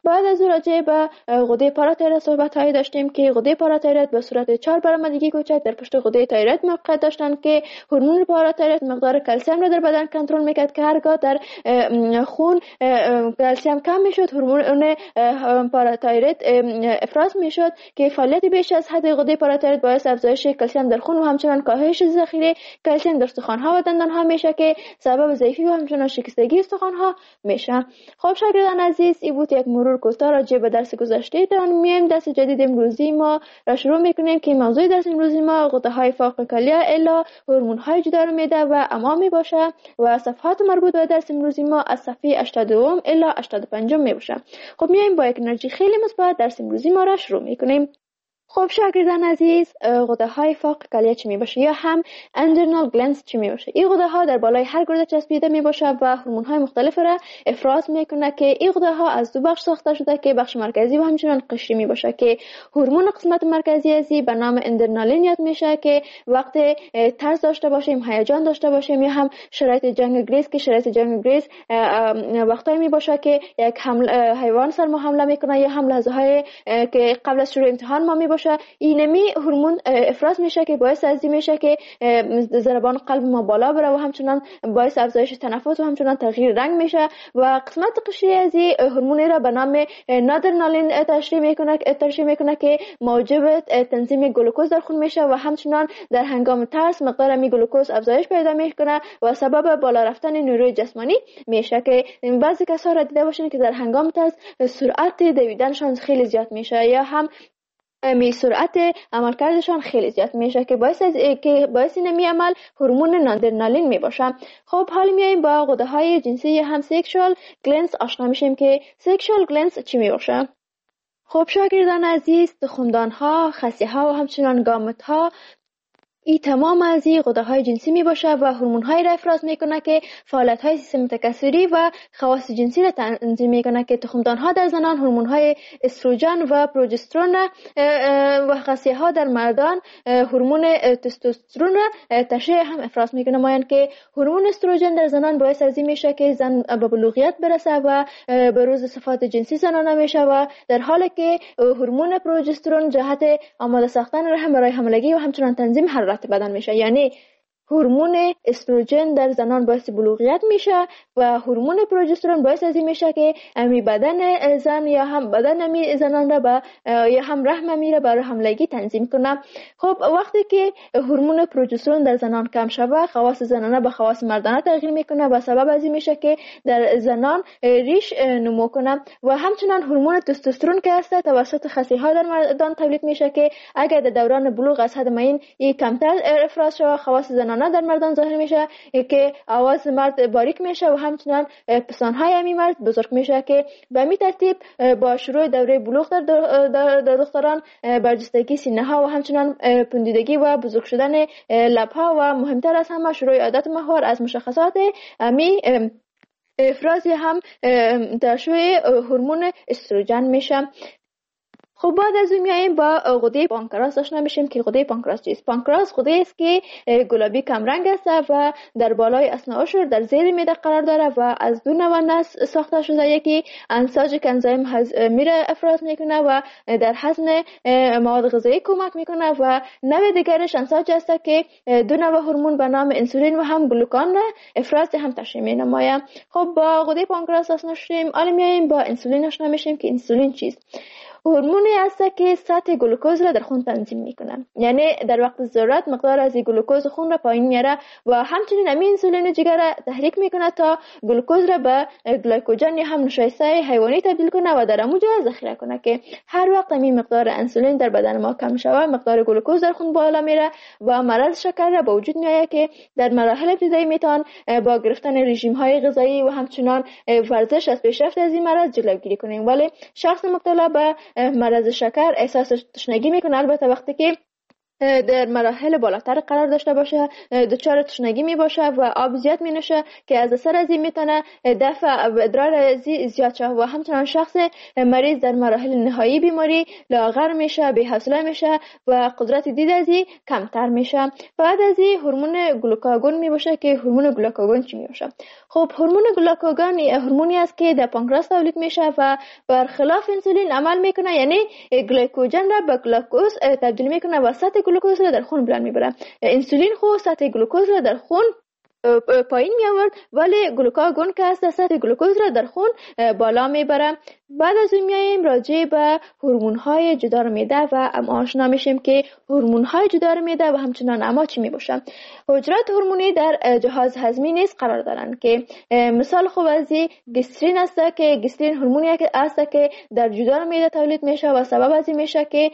بعد از راجع به غده پاراتایرود صحبت هایی داشتیم که غده پاراتایرود به صورت 4 برآمدگی کوچک در پشت غده تایرود موقعیت داشتند که هورمون پاراتایرود مقدار کلسیم را در بدن کنترل میکرد که هرگاه در خون کلسیم کم میشد هورمون پاراتایرود افراز میشد که فعالیت بیش از حد غده پاراتایرود باعث افزایش کلسیم در خون و همچنان کاهش ذخیره کلسیم در استخوان‌ها و دندان‌ها میشه که سبب ضعیفی و همچنان شکستگی استخوان‌ها میشه. خب شاگردان عزیز، این بود یک مرور کوتاه راجع به درس گذشته. در میایم درس جدید امروزی ما را شروع میکنیم که موضوع درس امروزی ما غده‌های فوق کلیه الا هورمون‌های جدار معده و امعاء می باشه و صفحات مربوط به درس امروزی ما از صفحه 82 الا 85 می باشه. خب میایم با یک انرژی خیلی مثبت درس امروزی ما را شروع میکنیم. خب شاگردان عزیز، غده های فوق کلیه چی می باشه یا هم اندرنال گلنس چی می باشه؟ این غده ها در بالای هر گرده چسبیده می باشه و هورمون های مختلف را افراز میکنه که این غده ها از دو بخش ساخته شده که بخش مرکزی و همچنان قشری می باشه که هورمون قسمت مرکزی ازی به نام اندرنالین یاد میشه که وقتی ترس داشته باشیم، هیجان داشته باشیم یا هم شرایط جنگ گریز که شرایط جنگ گریز وقتایی می باشه که یک حیوان سر ما حمله میکنه یا هم لحظه های که قبل از شروع امتحان ما می باشه اینمی هورمون افراز میشه که باعث ازی میشه که ضربان قلب ما بالا بره و همچنان باعث افزایش تنفس و همچنان تغییر رنگ میشه و قسمت قشری ازی هورمونی را به نام نادرنالین ترشح میکنه که موجب تنظیم گلوکوز در خون میشه و همچنان در هنگام ترس مقدار می گلوکوز افزایش پیدا میکنه و سبب بالا رفتن نیروی جسمانی میشه که بعضی کسا را دیده باشین که در هنگام ترس سرعت دویدنشان خیلی زیاد میشه یا هم سرعت عملکردشان خیلی زیاد میشه که باعث نمی عمل هورمون نادرنالین می باشه. خب حالا میایم با غده های جنسی هم سکشوال گلنس آشنا میشیم که سکشوال گلنس چی می باشه. خب شاگردان عزیز، تخمدان ها، خصیه ها و همچنان گامت ها این تمام از این غده های جنسی می باشه و هورمون های را افراز میکنه که فعالیت های سیستم تکثری و خواص جنسی را تنظیم میکنه که تخمدان ها در زنان هورمون های استروژن و پروژسترون و خصیه ها در مردان هورمون تستوسترون را تشریع هم افراز میکنه. مایند که هورمون استروژن در زنان باعث ازی میشه که زن به بلوغیت برسه و بروز صفات جنسی زنانه میشه و در حالی که هورمون پروژسترون جهت آماده ساختن رحم برای حاملگی و همچنان تنظیم حرارت بدن میشه. یعنی هورمون استروژن در زنان باعث بلوغیت میشه و هورمون پروژسترون باعث ازی میشه که امی بدن زن یا هم بدن امی زنان را یا هم رحم امی را برای حملگی تنظیم کنه. خب وقتی که هورمون پروژسترون در زنان کم شوه خواص زنانه به خواص مردانه تغییر میکنه و سبب ازی میشه که در زنان ریش نمو کنه و همچنان هورمون تستوسترون که هست توسط خصیه ها در مردان تولید میشه که اگر در دوران بلوغ از حد معین کمتر افراز شوه خواص زنانه در مردان ظاهر میشه که آواز مرد باریک میشه و همچنان پستانهای امی مرد بزرگ میشه که به همین ترتیب با شروع دوره بلوغ در دختران برجستگی سینه ها و همچنان پوندیدگی و بزرگ شدن لب ها و مهمتر از همه شروع عادت ماهوار از مشخصات امی افرازی هم ترشح هورمون استروژن میشه. خب بعد از اون میایم با غده پانکراس آشنا میشیم که غده پانکراس چیست. پانکراس غده است که گلابی کم رنگ است و در بالای اثناء عشر در زیر معده قرار داره و از دو نوع نسج ساخته شده. یکی انساج که انزیم میره افراز میکنه و در هضم مواد غذایی کمک میکنه و نوع دیگرش انساج است که دو نوع هورمون به نام انسولین و هم گلوکان افراز هم تشریع مینماید. خب با غده پانکراس آشنا شدیم، حالا میایم با انسولین آشنا میشیم که انسولین چیست. هورمونی است که سطح گلوکوز را در خون تنظیم میکنه، یعنی در وقت ضرورت مقدار از گلوکوز خون را پایین میاره و همچنین همین انسولین جگر را تحریک میکنه تا گلوکوز را به گلیکوژن یا هم نشایسته حیوانی تبدیل کنه و در اموجه ذخیره کنه که هر وقت همین مقدار انسولین در بدن ما کم شود مقدار گلوکوز در خون بالا میره و مرض شکر را به وجود میآید که در مراحل ابتدایی میتوان با گرفتن رژیم های غذایی و همچنان ورزش از پیشرفت از این مرض جلوگیری کنیم. ولی شخص مبتلا به مرض شکر احساس تشنگی میکنه البته وقتی که در مراحل بالاتر قرار داشته باشه، دچار تشنگی می باشه و آب زیاد می نوشه که از اثر از این میتونه دفع ادرار زیاد شه و همچنان شخص مریض در مراحل نهایی بیماری لاغر میشه، بی‌حوصله میشه و قدرت دید از این کمتر میشه. بعد از این هورمون گلوکاگون می باشه که هورمون گلوکاگون چی می باشه؟ خب هورمون گلوکاگون هورمونی است که در پانکراس تولید میشه و برخلاف انسولین عمل میکنه، یعنی گلیکوژن را به گلوکوز تبدیل میکنه و سطح گلوکوز را در خون بلند میبره. انسولین خو سطح گلوکوز را در خون پایین می آورد، ولی گلوکاگون که است سطح گلوکوز را در خون بالا میبره. بعد از اون میایم راجع به هورمون‌های جدار معده و آشنا میشیم که هورمون‌های جدار معده و همچنان اما چی میباشن. حجرات هورمونی در جهاز هضمی نیز قرار دارند که مثال خوب از گسترین است که گسترین هورمونی است که در جدار معده تولید میشه و سبب از این میشه که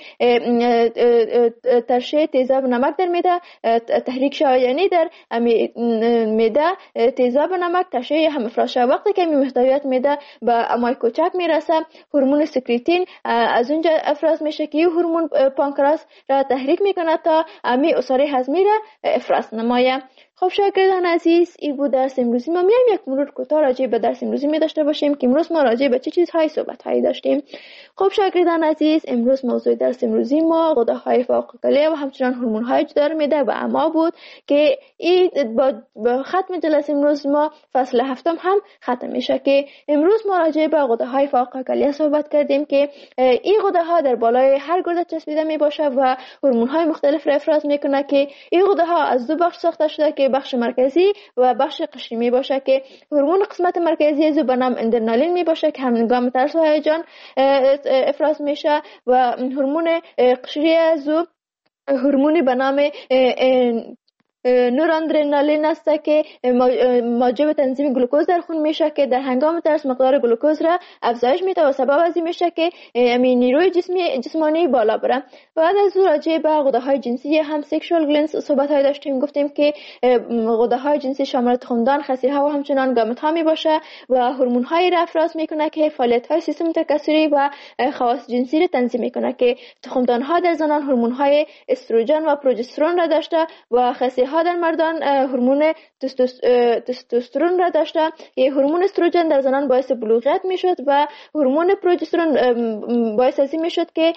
ترشح تیزاب نمک در معده تحریک شود، یعنی در معده تیزاب نمک ترشح هم افراز شود. وقتی که محتویات معده به امای کوچک میرسه، هورمون سکریتین از اونجا افراز میشه که هورمون پانکراس را تحریک میکنه تا امی عصاره هضمی را افراز نمایه. خب شاگردان عزیز، این بود درس امروزی ما. میایم یک مرور کوتاه راجع به درس امروزی می داشته باشیم که امروز ما راجع به چه چیزهای صحبت هایی داشتیم. خب شاگردان عزیز، امروز موضوع درس امروزی ما غده‌های فوق کلیه و همچنان هورمون‌های جدار معده و اما بود که این با ختم جلسه امروز ما فصل هفتم هم ختم میشه که امروز ما راجع به غده‌های فوق کلیه صحبت کردیم که این غده‌ها در بالای هر گرده چسبیده می باشه و هورمون‌های مختلف را افراز میکنه که این غده‌ها از دو بخش ساخته شده که بخش مرکزی و بخش قشری می باشه که هورمون قسمت مرکزی از به نام اندرنالین می باشه که هنگام ترس و هیجان افراز میشه و هورمون قشری از هورمونی به نام نورادرنالین است که موجب تنظیم گلوکوز در خون میشه که در هنگام ترس مقدار گلوکوز را افزایش میده و سبب از این میشه که نیروی جسمانی بالا بره. بعد از او راجع به غده‌های جنسی هم سکشوال گلندز صحبت های داشتیم. گفتیم که غده‌های جنسی شامل تخمدان، خصی‌ها و همچنان گامت‌ها می باشه و هورمون‌هایی را افراز میکنه که فعالیت‌های سیستم تکثری و خواص جنسی را تنظیم میکنه که تخمدان‌ها در زنان هورمون‌های استروژن و پروژسترون را داشته و خصی‌ها در مردان هورمون تستوسترون را داشته. یه هورمون استروژن در زنان باعث بلوغیت میشد و هورمون پروژسترون باعث از این میشد که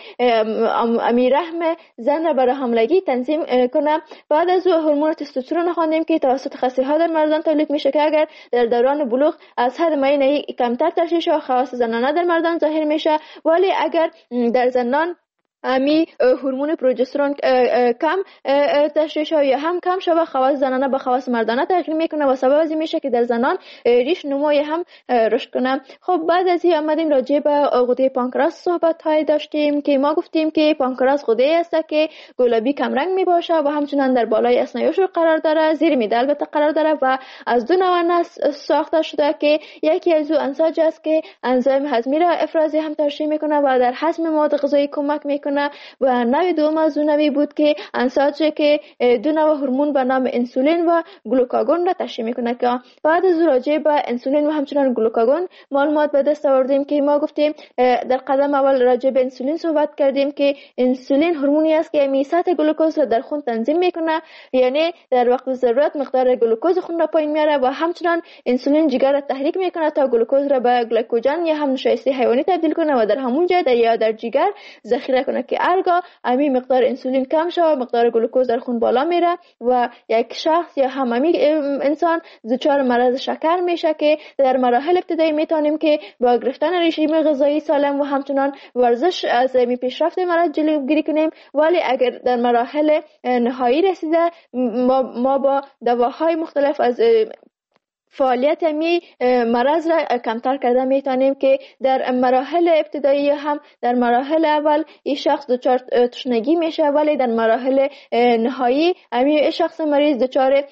رحم زن را برای حاملگی تنظیم کنه. بعد از هورمون تستوسترون خواندیم که توسط خصی‌ها در مردان تولید میشه که اگر در دوران بلوغ از حد معین کمتر ترشح و خواص زنانه در مردان ظاهر میشه، ولی اگر در زنان هورمون پروژسترون کم تشریح شود یا هم کم شود، خواص زنانه به خواص مردانه تغییر میکنه و سبب از این میشه که در زنان ریش نموی هم رشد کنه. خب بعد از این آمدیم راجع به غده پانکراس صحبت های داشتیم که ما گفتیم که پانکراس غده است که گلابی کم رنگ می باشه و همچنان در بالای اسنایوش قرار داره، زیر معده البته قرار داره و از دو نوع ساخته شده که یکی از او انساج است که انزیم هضمی را افرازی هم ترشح میکنه و در هضم مواد غذایی کمک میکنه و نوع دوم از اون نوعی بود که انساج که دو نوع هورمون به نام انسولین و گلوکاگون را ترشح میکنه. که بعد از راجع به انسولین و همچنان گلوکاگون معلومات به دست آوردیم که ما گفتیم در قدم اول راجع به انسولین صحبت کردیم که انسولین هورمونی است که سطح گلوکوز را در خون تنظیم میکنه، یعنی در وقت ضرورت مقدار گلوکوز خون را پایین میاره و همچنان انسولین جگر را تحریک میکنه تا گلوکوز را به گلیکوژن یا هم نشایسته حیوانی تبدیل کنه و در همون جا یا در جگر ذخیره کنه که هرگاه امی مقدار انسولین کم شود مقدار گلوکوز در خون بالا میره و یک شخص یا هممی انسان دچار مرض شکر میشه که در مراحل ابتدایی میتونیم که با گرفتن رژیم غذایی سالم و همچنان ورزش از پیشرفت مرض جلوگیری کنیم، ولی اگر در مراحل نهایی رسیده ما با دواهای مختلف از فعالیت مرض را کمتر کرده میتونیم که در مراحل ابتدایی هم در مراحل اول این شخص دچار تشنگی میشه، ولی در مراحل نهایی این شخص مریض دچار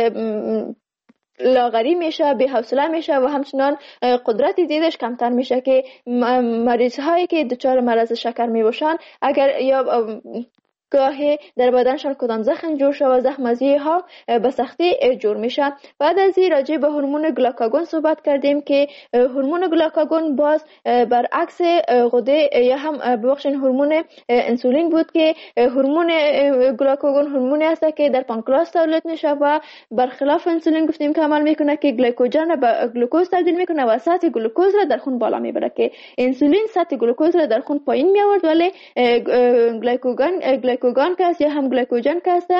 لاغری میشه، بی‌حوصله میشه و همچنان قدرت دیدش کمتر میشه که مریض هایی که دچار مرض شکر میباشن اگر یا گاهی در بدنشان کدام زخم جور شود، زخم از ها به سختی جور میشه. بعد از این راجع به هورمون گلاکاگون صحبت کردیم که هورمون گلاکاگون باز برعکس غده یا هم ببخشید هورمون انسولین بود که هورمون گلاکاگون هورمونی است که در پانکراس تولید میشه و برخلاف انسولین گفتیم که عمل میکنه که گلیکوژن را به گلوکوز تبدیل میکنه و سطح گلوکوز را در خون بالا میبره، که انسولین سطح گلوکوز را در خون پایین میآورد، ولی گلیکوگان که است یا هم گلیکوژن که است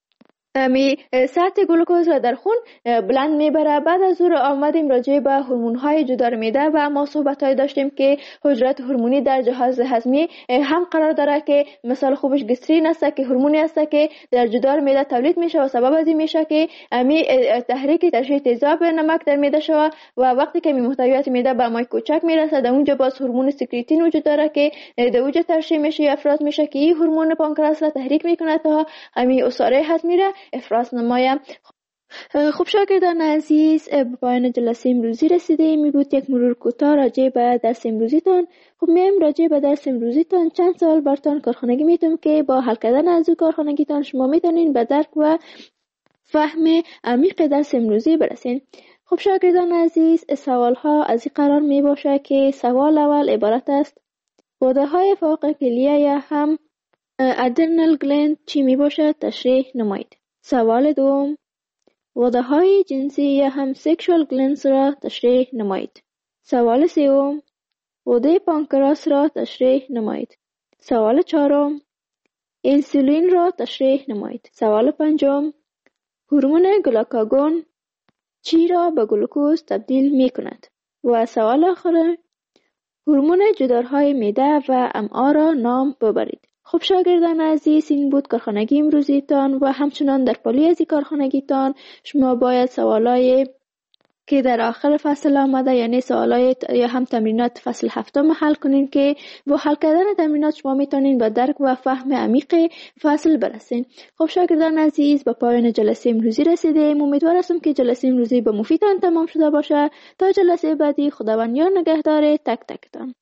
سطح گلوکوز را در خون بلند میبره. بعد از او آمدیم راجع به هورمون های جدار معده و ما صحبت های داشتیم که حجرات هورمونی در جهاز هضمی هم قرار داره که مثال خوبش گسترین است که هورمونی است که در جدار معده تولید میشه و سبب از این میشه که تحریک ترشح تیزاب نمک در معده شود و وقتی که محتویات معده به مای کوچک میرسه در اونجا باز هورمون سکریتین وجود داره که در اونجا ترشح میشه افراز میشه که این هورمون پانکراس را تحریک میکنه تا همین عصاره هضمی را افراز نمایم. خب شاگردان عزیز، به پایان جلسه امروزی رسیده. می بود یک مرور کوتاه راجع به درس امروزیتان. خب میم راجع به درس امروزیتان چند سوال براتون کارخانگی میتونم که با حل کردن از او کارخانگیتان شما میتونین به درک و فهم عمیق درس امروزی برسین. خب شاگردان عزیز، سوال ها از این قرار می باشه که سوال اول عبارت است: غده های فوق کلیه یا هم ادرنال گلند چی می باشه؟ تشریح نمایید. سوال دوم: غده های جنسی یا هم سکشوال گلندز را تشریح نمایید. سوال سوم: غده پانکراس را تشریح نمایید. سوال چهارم: انسولین را تشریح نمایید. سوال پنجم: هورمون گلاکاگون چی را به گلوکوز تبدیل می کند؟ و سوال آخر: هورمون جدارهای معده و امعا را نام ببرید. خب شاگردان عزیز، این بود کارخانگی امروزیتان و همچنان در پالی از این کارخانگیتان شما باید سوالای که در آخر فصل آمده یعنی سوالای یا هم تمرینات فصل هفتم حل کنین که با حل کردن تمرینات شما میتونین به درک و فهم عمیق فصل برسین. خب شاگردان عزیز، به پایان جلسه امروزی رسیدیم. امیدوار هستم که جلسه امروزی به مفیدتان تمام شده باشه. تا جلسه بعدی، خداوند یار نگهدار تک تکتان.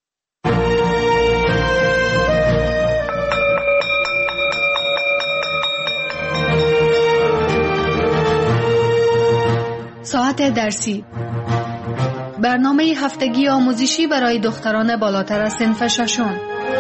ساعت درسی، برنامه هفتگی آموزشی برای دختران بالاتر از صنف ششم.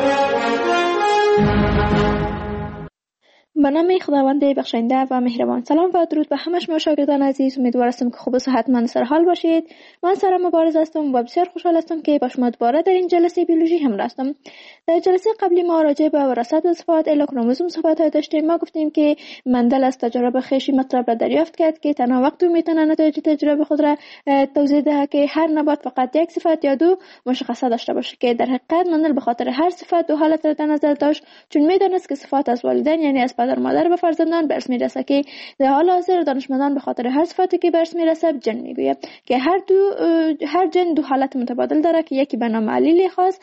به نام خداوند بخشنده و مهربان. سلام و درود به همه شما شاگردان عزیز. امیدوار هستم که خوب و صحتمند سر حال باشید. من سارا مبارز هستم و بسیار خوشحال هستم که با شما دوباره در این جلسه بیولوژی همراه هستم. در جلسه قبلی ما راجع به وراثت و صفات الکروموزوم صحبت داشتیم. ما گفتیم که مندل از تجربه خویش مطلب را دریافت کرد که تنها وقت میتونه نتایج تجربه خود را توضیح دهد که هر نبات فقط یک صفت یا دو مشخصه داشته باشه، که در حقیقت مندل به خاطر هر صفت دو حالت را در نظر داشت، چون میدانست که صفات از والدین یعنی از پدر مادر به فرزندان به ارث میرسه، که در حال حاضر دانشمندان به خاطر هر صفتی که به ارث میرسه جن میگوید که هر جن دو حالت متبادل داره که یکی به نام علیل خاص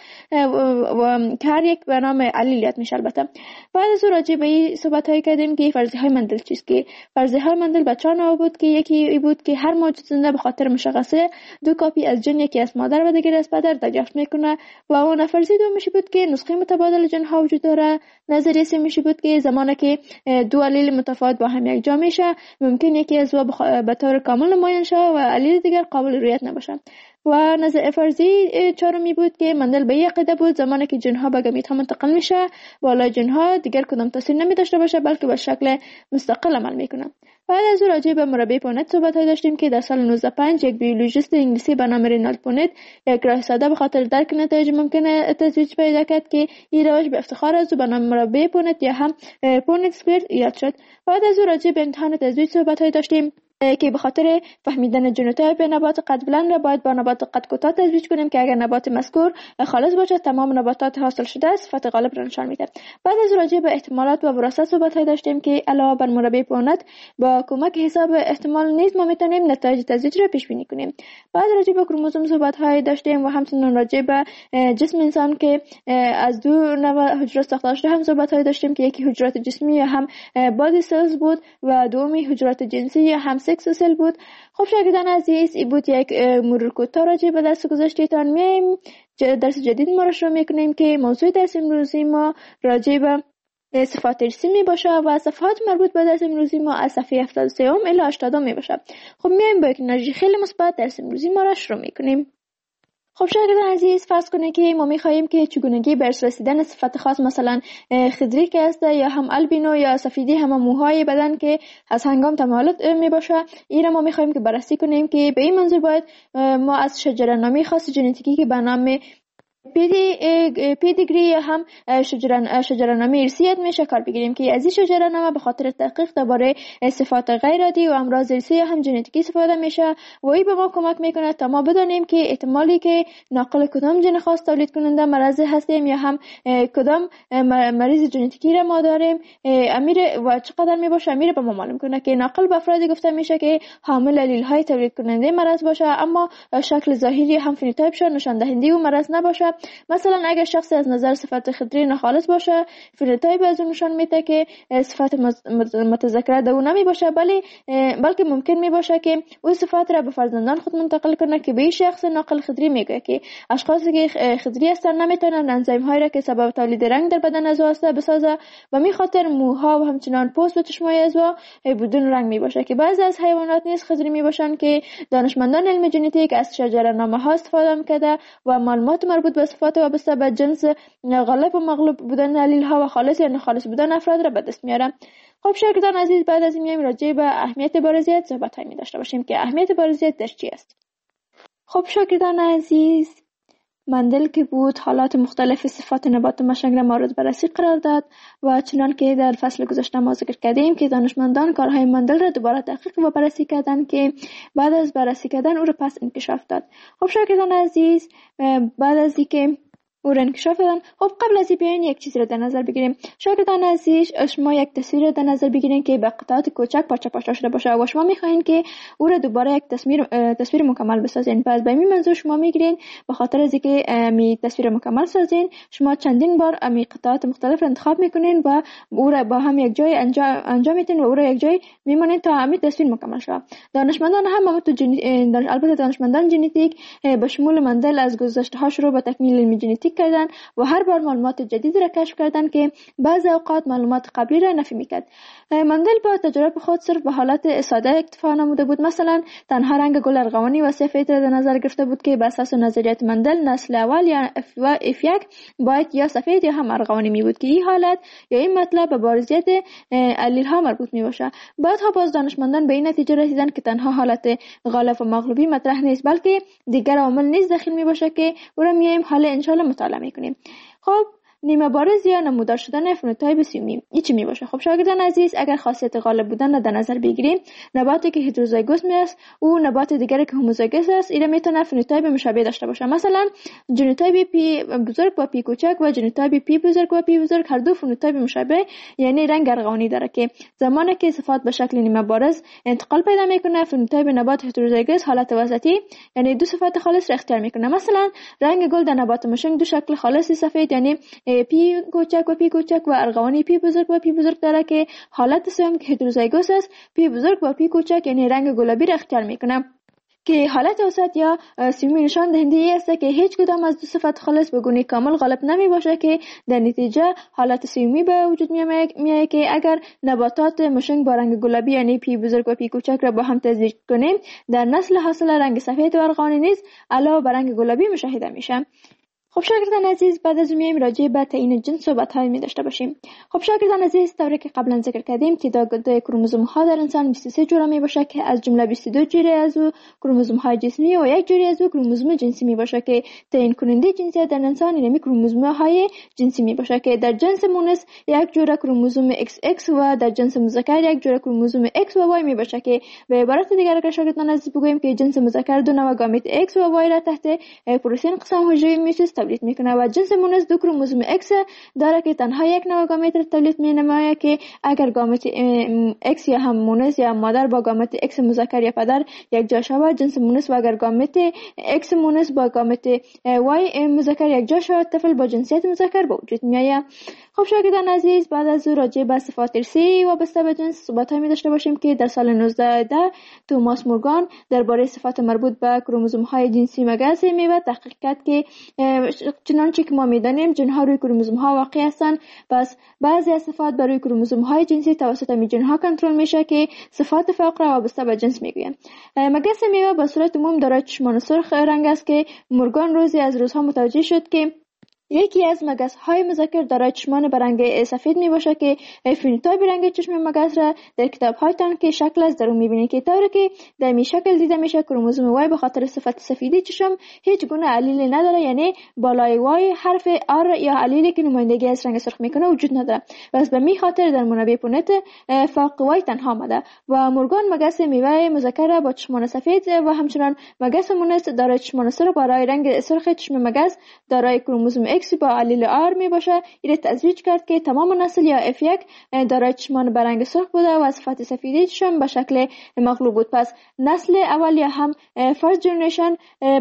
و هر یک به نام علیلیت میشه. البته بعد از راجع به این صحبت های کردیم که فرضیه های مندل چیست، که فرضیه های مندل به چهار نوع بود که یکی بود که هر موجود زنده به خاطر مشخصه دو کاپی از جن، یکی از مادر و دیگری از پدر دریافت میکنه، و اون فرضیه دوم بود که نسخه متبادل جن ها وجود داره. نظریه سوم بود که زمانی که دو علیل متفاوت با هم یک جا میشه ممکن یکی از به طور کامل نمایان شه و علیل دیگر قابل رؤیت نباشه. و نظریه فرضی چهارمی بود که مندل به یک عقیده بود زمانی که جنها به گمیت ها منتقل میشه بالا جنها دیگر کدام تاثیر نمی داشته باشه بلکه به شکل مستقل عمل میکنه. بعد از او راجع به مربی پونت صحبت های داشتیم که در سال 1905 یک بیولوژیست انگلیسی به نام رینالد پونت یک راه ساده به خاطر درک نتایج ممکنه تزویج پیدا کرد که این روش به افتخار از او به نام مربی پونت یا هم پونت سکوئر یاد شد. بعد از او راجع به امتحان تزویج صحبت های داشتیم که به خاطر فهمیدن ژنوتایپ نبات قد بلند را باید با نبات قد کوتاه تزویج کنیم که اگر نبات مذکور خالص باشد تمام نباتات حاصل شده صفت غالب را نشان میده. بعد از راجع به احتمالات و وراثت صحبت های داشتیم که علاوه بر مربی پونت با کمک حساب احتمال نیز ما میتونیم نتایج تزویج را پیش بینی کنیم. بعد راجع به کروموزوم صحبت های داشتیم و همچنین راجع به جسم انسان که از دو نوع حجرات ساخته شده هم صحبت های داشتیم که یکی حجرات جسمی یا هم بادی سلز بود و دومی حجرات جنسی یا هم سکس سل بود. خب شاگردان عزیز، این بود یک مرور کوتاه راجع به درس گذشته‌تان. میایم درس جدید ما را شروع میکنیم که موضوع درس امروزی ما راجع به صفات ارثی می باشه و صفات مربوط به درس امروزی ما از صفحه 73 الی 80 می باشه. خب میایم با یک انرژی خیلی مثبت درس امروزی ما را شروع میکنیم. خب شاگردان عزیز، فرض کنید که ما می‌خواهیم که چگونگی به ارث رسیدن صفت خاص مثلا خضری که است یا هم البینو یا سفیدی هم موهای بدن که از هنگام تمالد میباشه، این را ما می‌خواهیم که بررسی کنیم که به این منظور باید ما از شجره نامی خاص ژنتیکی که به نام پیدیگری یا هم شجره نامی ارثیت میشه کار بگیریم که از این شجره نامه به خاطر تحقیق درباره صفات غیر عادی و امراض ارثی هم ژنتیکی استفاده میشه و این به ما کمک میکنه تا ما بدانیم که احتمالی که ناقل کدام ژن خاص تولید کننده مرض هستیم یا هم کدام مریض ژنتیکی را ما داریم امیر و چقدر میباشه. امیر به ما معلوم کنه که ناقل به افرادی گفته میشه که حامل الیل های تولید کننده مرض باشه اما شکل ظاهری هم فنوتایپشون نشان دهنده اون مرض نباشه. مثلا اگر شخصی از نظر صفت خضری ناخالص باشه، فنوتایپ از اون نشان میده که صفت متذکره در اون نمی باشه، بلکه ممکن می باشه که اون صفات را به فرزندان خود منتقل کنه که به این شخص ناقل خضری میگه که اشخاصی که خضری هستن نمیتونن انزیم هایی را که سبب تولید رنگ در بدن از واسطه بسازه و می خاطر موها و همچنان پوست و چشمای از بدون رنگ می باشه که بعضی از حیوانات نیز خضری می باشن که دانشمندان علم ژنتیک از شجره نامه ها استفاده میکرده و معلومات مربوط به صفات وابسته به جنس غالب و مغلوب بودن دلیل ها و خالص یا ناخالص بودن افراد را به دست میاره. خب شاگردان عزیز، بعد از این میایم راجع به اهمیت بارزیت صحبت هایی داشته باشیم که اهمیت بارزیت در چی است. خب شاگردان عزیز، مندل که بود حالات مختلف صفات نبات و مشنگ را مورد بررسی قرار داد و چنان که در فصل گذشته ما ذکر کردیم که دانشمندان کارهای مندل را دوباره تحقیق و بررسی کردند که بعد از بررسی کردن او را پس انکشاف داد. خب شاگردان عزیز، بعد از اینکه او را انکشاف دادن، خب قبل از این بیاین یک چیز را در نظر بگیریم. شاگردان عزیز، شما یک تصویر را در نظر بگیرین که به قطعات کوچک پارچه پارچه شده باشه و شما میخواین که او را دوباره یک تصویر مکمل بسازین. پس به این منظور شما میگیرین به خاطر از اینکه می تصویر مکمل سازین، شما چندین بار می قطعات مختلف را انتخاب میکنین و او را با هم یک جای انجام میدین و او را یک جای میمونین تا همین تصویر مکمل شه. دانشمندان هم البته دانشمندان ژنتیک به شمول مندل از گذشته ها شروع به تکمیل علم ژنتیک کردن و هر بار معلومات جدید را کشف کردن که بعضی اوقات معلومات قبلی را نفی میکرد. مندل با تجربه خود صرف به حالت ساده اکتفا نموده بود. مثلا تنها رنگ گل ارغوانی و سفید را در نظر گرفته بود که بر اساس نظریات مندل نسل اول یا F1 باید یا سفید یا هم ارغوانی می بود که این حالت یا این مطلب به بارزیت الیل ها مربوط می باشه. بعدها باز دانشمندان به این نتیجه رسیدن که تنها حالت غالب و مغلوبی مطرح نیست بلکه دیگر عوامل نیز داخل می باشه که او را میایم حالا ان شاء الله مطالعه میکنیم. خب نیمه بارز یا نمودار شدن فنوتایپ سیومی این چی می باشه؟ خب شاگردان عزیز، اگر خاصیت غالب بودن را در نظر بگیریم، نباتی که هتروزایگوس است و نبات دیگری که هوموزایگوس است، این میتونه فنوتایپ مشابه داشته باشه. مثلا ژنوتایپ پی بزرگ با پی کوچک و ژنوتایپ پی بزرگ و پی بزرگ هر دو فنوتایپ مشابه یعنی رنگ ارغوانی داره که زمانی که صفات به شکل نیمه بارز انتقال پیدا میکنه، فنوتایپ نبات هتروزایگوس حالت وسطی یعنی دو صفات خالص را اختیار میکنه. مثلا رنگ گل در نبات مشنگ دو شکل خالص سفید یعنی پی کوچک و پی کوچک و ارغوانی پی بزرگ و پی بزرگ داره که حالت سوم که هتروزایگوس است، پی بزرگ و پی کوچک یعنی رنگ گلابی را اختیار میکنه که حالت وسط یا سیومی نشان دهنده ای است که هیچ کدام از دو صفت خالص به گونه کامل غالب نمی باشه که در نتیجه حالت سیومی به وجود میاد که اگر نباتات مشنگ با رنگ گلابی یعنی پی بزرگ و پی کوچک را با هم تزریق کنیم، در نسل حاصل رنگ سفید و ارغوانی نیز علاوه بر رنگ گلابی مشاهده میشه. خب شاگردان عزیز، بعد از میایم راجع به تعیین جنس صحبت‌هایی می داشته باشیم. خب شاگردان عزیز، طوری که قبلا ذکر کردیم تعداد کروموزوم ها در انسان 23 جوره می باشه که از جمله 22 جوره از کروموزوم های جسمی و یک جوره از کروموزوم جنسی می باشه که تعیین کننده جنسیت در انسان یعنی کروموزوم های جنسی می باشه که در جنس مونس یک جوره کروموزوم XX و در جنس مذکر یک جوره کروموزوم X و Y می باشه که به عبارت دیگر اگر شاگردان عزیز بگوییم که جنس مذکر دو نوع گامیت X و Y را تحت پروتئین قسم حجره میتوست تولید میکنه و جنس مونس دو کروموزوم X داره که تنها یک نوع گامیت را تولید مینماید که اگر گامیت X یا هم مونس یا مادر با گامیت X مذکر یا پدر یک جا شود جنس مونس و اگر گامیت X مونس با گامیت Y مذکر یک جا شود طفل با جنسیت مذکر به وجود میآید. خب شاگردان عزیز، بعد از راجع به صفات ارثی وابسته به جنس صحبت‌هایی می داشته باشیم که در سال 1910 توماس مورگان درباره صفات مربوط به کروموزوم‌های جنسی مگس میوه تحقیق کرد که چنانچه که ما می‌دانیم جن‌ها روی کروموزوم‌ها واقع هستند، پس بعضی از صفات برای کروموزوم‌های جنسی توسط می جن‌ها کنترل میشه که صفات فقره وابسته به جنس میگویم. مگس میوه به صورت عموم دارای چشمان سرخ رنگ است که مورگان روزی از روزها متوجه شد که یکی از مگس‌های مذکر دارای چشمان به رنگ سفید میباشه که فنوتایپ رنگ چشم مگس را در کتاب‌هایتان که شکل از درون می‌بینید که طوری که در این شکل دیده میشه کروموزوم وای به خاطر صفت سفیدی چشم هیچ گونه علیل نداره، یعنی بالای وای حرف آر یا علیلی که نمایندگی از رنگ سرخ میکنه وجود نداره. بس به می خاطر در منابع پونت فوق وای تنها آمده و مورگان مگس میوه مذکر با چشمان سفید و همچنان مگس مونس دارای چشمان سرخ برای رنگ سرخ چشم مگس دارای کروموزوم با علیل آر می باشه. این تزویج کرد که تمام نسل یا F1 دارای چشمان به رنگ سرخ بوده و صفت سفیدی چشم به شکل مغلوب بود. پس نسل اول یا هم فرست جنریشن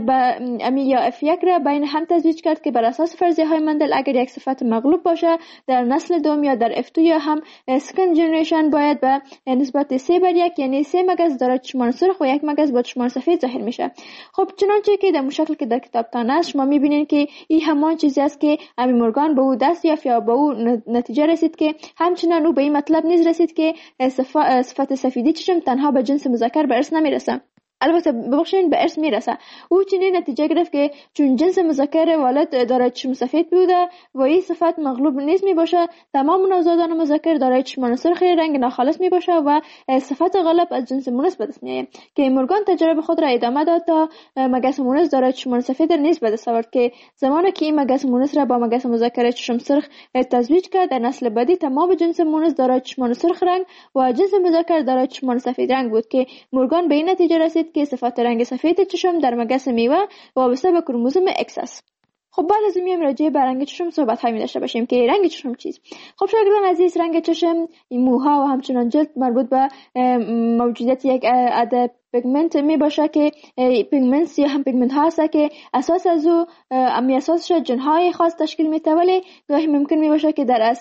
یا F1 را بین هم تزویج کرد که بر اساس فرضیه های مندل اگر یک صفت مغلوب باشه در نسل دوم یا در F2 یا هم سکند جنریشن باید به نسبت 3:1 یعنی 3 مگس دارای چشمان سرخ و 1 مگس با چشمان سفید ظاهر میشه. خب چنانچه که در شکل که در کتابتان است شما میبینید که این همان چیزی است که امی مورگان به او دست یافت یا به او نتیجه رسید که همچنان او به این مطلب نیز رسید که صفت سفیدی چشم تنها به جنس مذکر به ارث نمیرسه، البته ببخشید به ارث میرسه. او چنین نتیجه گرفت که چون جنس مذکر والد دارای چشم سفید بوده و این صفت مغلوب نیست میباشه، تمام نوزادان مذکر دارای چشمان سرخ رنگ ناخالص میباشه و صفت غالب از جنس مونس به دست میاد. که مورگان تجربه خود را ادامه داد تا مگس مونس دارای چشمان سفید نیز به دست آورد که زمانی که این مگس مونس را با مگس مذکر چشم سرخ تزویج کرد در نسل بعدی تمام جنس مونس دارای چشمان سرخ رنگ و جنس مذکر دارای چشمان سفید رنگ بود که مورگان به این نتیجه رسید که صفات رنگ سفید چشم در مگس میوه وابسته به کروموزوم X است. خب بعد از این راجع به رنگ چشم صحبت هایی داشته باشیم که رنگ چشم چیست. خب شاگردان عزیز، رنگ چشم، موها و همچنان جلد مربوط به موجودیت یک عده پیگمنت می باشه که پیگمنت یا هم پیگمنت ها هست که اساس از او اساسش جنهای خاص تشکیل میده، ولی گاهی ممکن می باشه که در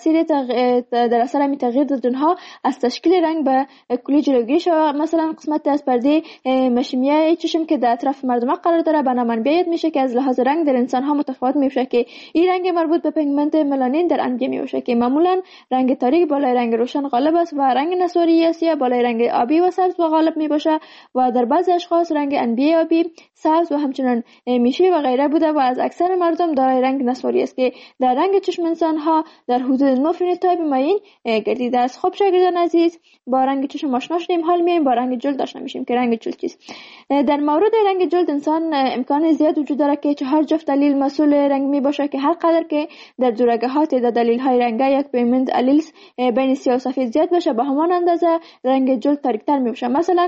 اثر می تغییر جنها از تشکیل رنگ به کلی جلوگیری شود. مثلا قسمت از پرده مشیمیه چشم که در اطراف مردم قرار داره به نام بیاد میشه که از لحاظ رنگ در انسان ها متفاوت می باشه که این رنگ مربوط به پیگمنت ملانین در انبیاء می باشه که معمولا رنگ تاریک بالای رنگ روشن غالب است و رنگ نسواری یا سیاه بالای رنگ آبی و سبز و غالب می باشه و در بعضی اشخاص رنگ انبیاء آبی، سبز و همچنان میشی و غیره بوده و از اکثر مردم دارای رنگ نسواری است که در رنگ چشم انسان ها در حدود 9 فنوتایپ معین گردیده است. خب شاگردان عزیز، با رنگ چشم آشنا شدیم، حال میایم با رنگ جلد آشنا میشیم که رنگ جلد چیست. در مورد رنگ جلد انسان امکان زیاد وجود داره که 4 جفت دلیل مسئول رنگ می باشه که هر قدر که در جورگه‌ها تعداد دلیل های رنگ یک پیگمنت الیلز بین سیاه و سفید زیاد باشه به همان اندازه رنگ جلد تاریک‌تر میشه. مثلا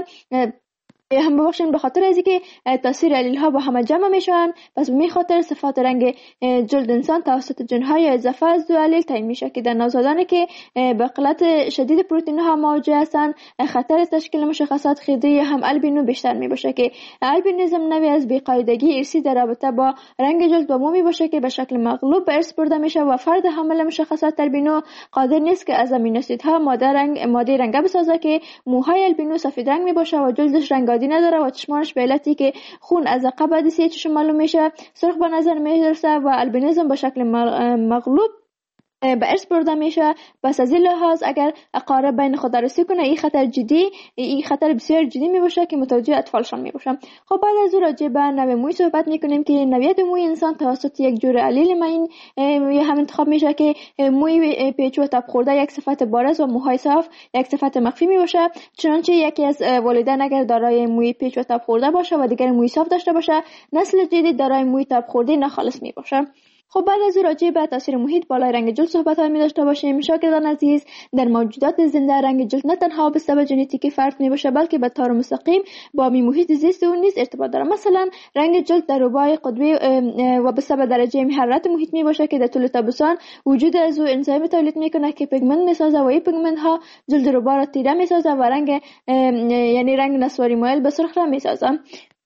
هم ببخشید به خاطر از اینکه تاثیر علیل ها با هم جمع میشن، پس به خاطر صفات رنگ جلد انسان توسط جنهای اضافه از دو علیل تعیین میشه که در نوزادانی که به قلت شدید پروتئین ها مواجه هستند خطر تشکیل مشخصات خیدی هم البینو بیشتر میباشه که البینیسم نوعی از بیقاعدگی ارثی در رابطه با رنگ جلد با مومی باشه که به شکل مغلوب به ارث برده میشه و فرد حامل مشخصات البینو قادر نیست که از امینو اسیدها ماده رنگ بسازه که موهای البینو سفید رنگ میباشه و جلدش رنگ نداره و چشمانش به علتی که خون از عقب عدسیه چشم معلوم میشه سرخ به نظر میرسه و البینیزم به شکل مغلوب به ارث برده میشه. بس از این لحاظ اگر اقارب بین خود رسی کنه این خطر بسیار جدی می باشه که متوجه اطفالشان می باشه. خب بعد از راجع به نوع موی صحبت میکنیم که نوعیت موی انسان توسط یک جور علیل معین هم انتخاب میشه که موی پیچ و تب خورده یک صفت بارز و موهای صاف یک صفت مخفی می باشه. چنانچه یکی از والدین اگر دارای موی پیچ و تب خورده باشه و دیگر موی صاف داشته باشه، نسل جدید دارای موی تب خورده ناخالص می باشه. خب بعد از راجع به تاثیر محیط بالای رنگ جلد صحبت ها می داشته باشیم. شاگردان عزیز، در موجودات زنده رنگ جلد نه تنها به سبب ژنتیکی فرق می باشه بلکه به طور مستقیم با محیط زیست اون نیز ارتباط داره. مثلا رنگ جلد در رباعی قطبی و به سبب درجه حرارت محیط می باشه که در طول تابستان وجود از او انزیم تولید میکنه که پیگمنت میسازه و این پیگمنت ها جلد رباع را تیره میسازه و رنگ یعنی رنگ نسواری مایل به سرخ را میسازه.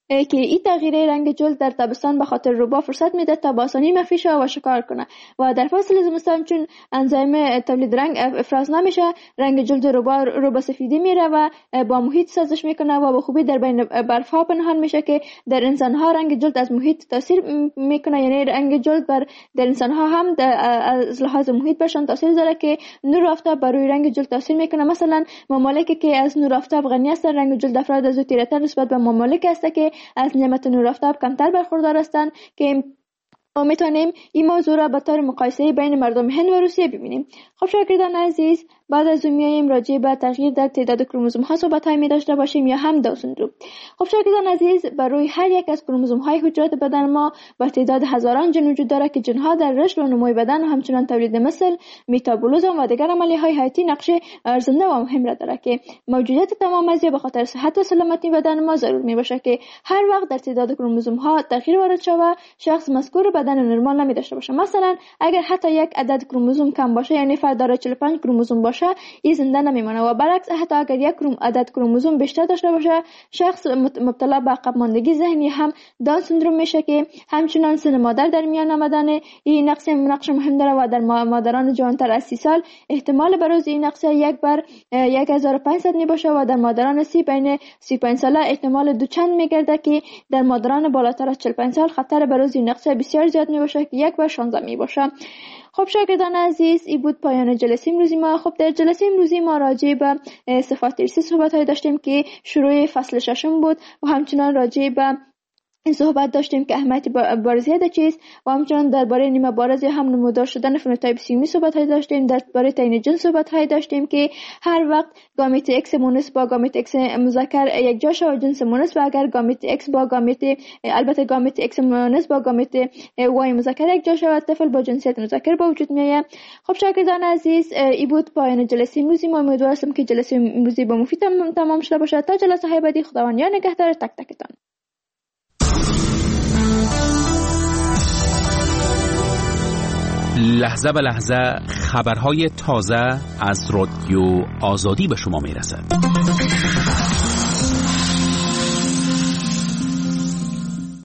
که این تغییر رنگ جلد در تابستان به خاطر ربا فرصت میده تا با آسانی مخفی شه و شکار کنه و در فصل زمستان چون انزیم تولید رنگ افراز نمیشه، رنگ جلد ربا سفیدی میره و با محیط سازش میکنه و به خوبی در بین برف ها پنهان میشه که در انسان ها رنگ جلد از محیط تاثیر میکنه. یعنی رنگ جلد در انسان ها هم از لحاظ محیط برشان تاثیر داره که نور آفتاب بر روی رنگ جلد تاثیر میکنه. مثلا ممالکی که از نور آفتاب غنی هستند، رنگ جلد افراد از تیره‌تر نسبت به ممالکی است که از نعمت نور آفتاب کمتر برخوردار هستند که ما میتونیم این موضوع را به طور مقایسه بین مردم هند و روسیه ببینیم. خب شاگردان عزیز، بعد از میایم راجع به تغییر در تعداد کروموزوم ها صحبت می داشته باشیم یا هم داون سندروم. خب شاگردان عزیز، بر روی هر یک از کروموزوم های حجرات بدن ما با تعداد هزاران ژن وجود داره که ژن ها در رشد و نمو بدن و همچنین تولید مثل، متابولیسم و دیگر عملیه های حیاتی نقش ارزنده و مهم را داره که موجودیت تمام از به خاطر صحت و سلامتی بدن ما ضرور می باشه که هر وقت در تعداد کروموزوم ها تغییر وارد شود شخص مذکور بدن نرمال نمی داشته باشه. مثلا اگر حتی یک عدد کروموزوم کم باشه، یعنی فرد داره 45 کروموزوم باشه، این زنده نمیمونه و برعکس حتی اگر یک عدد کروموزوم بیشتر داشته باشه شخص مبتلا به عقب ماندگی ذهنی هم داون سندروم میشه که همچنان سن مادر در میان آمدن این نقش مهم داره و در مادران جوانتر از 30 سال احتمال بروز این نقص 1 بر 1500 می باشه و در مادران 30 بین 35 ساله احتمال دو چند میگرده که در مادران بالاتر از 45 سال خطر بروز این نقص بسیار زیاد می باشه که 1 بر 16 می باشه. خب شاگردان عزیز، این بود پایان جلسه امروزی ما. خب در جلسه امروزی ما راجع به صفات ارثی صحبت های داشتیم که شروع فصل 6 بود و همچنان راجع به صحبت داشتیم که اهمیت بارزیت چیست و همچنان درباره نیمه بارز هم نمودار شدن فنوتایپ سیمی صحبت های داشتیم. درباره تعیین جنس صحبت های داشتیم که هر وقت گامیت ایکس مونس با گامیت ایکس مذکر یک جا شود جنس مونس و اگر گامیت ایکس با گامیت ایکس مونس با گامیت وای مذکر یک جا شود طفل با جنسیت مذکر به وجود میآید. خب شاگردان عزیز، این بود پایان جلسه امروزی ما. امیدوارم که جلسه امروزی با مفید تمام شده باشد. تا جلسه های بعدی، خداوند یار نگهدار تک تکتان. لحظه به لحظه خبرهای تازه از رادیو آزادی به شما میرسد.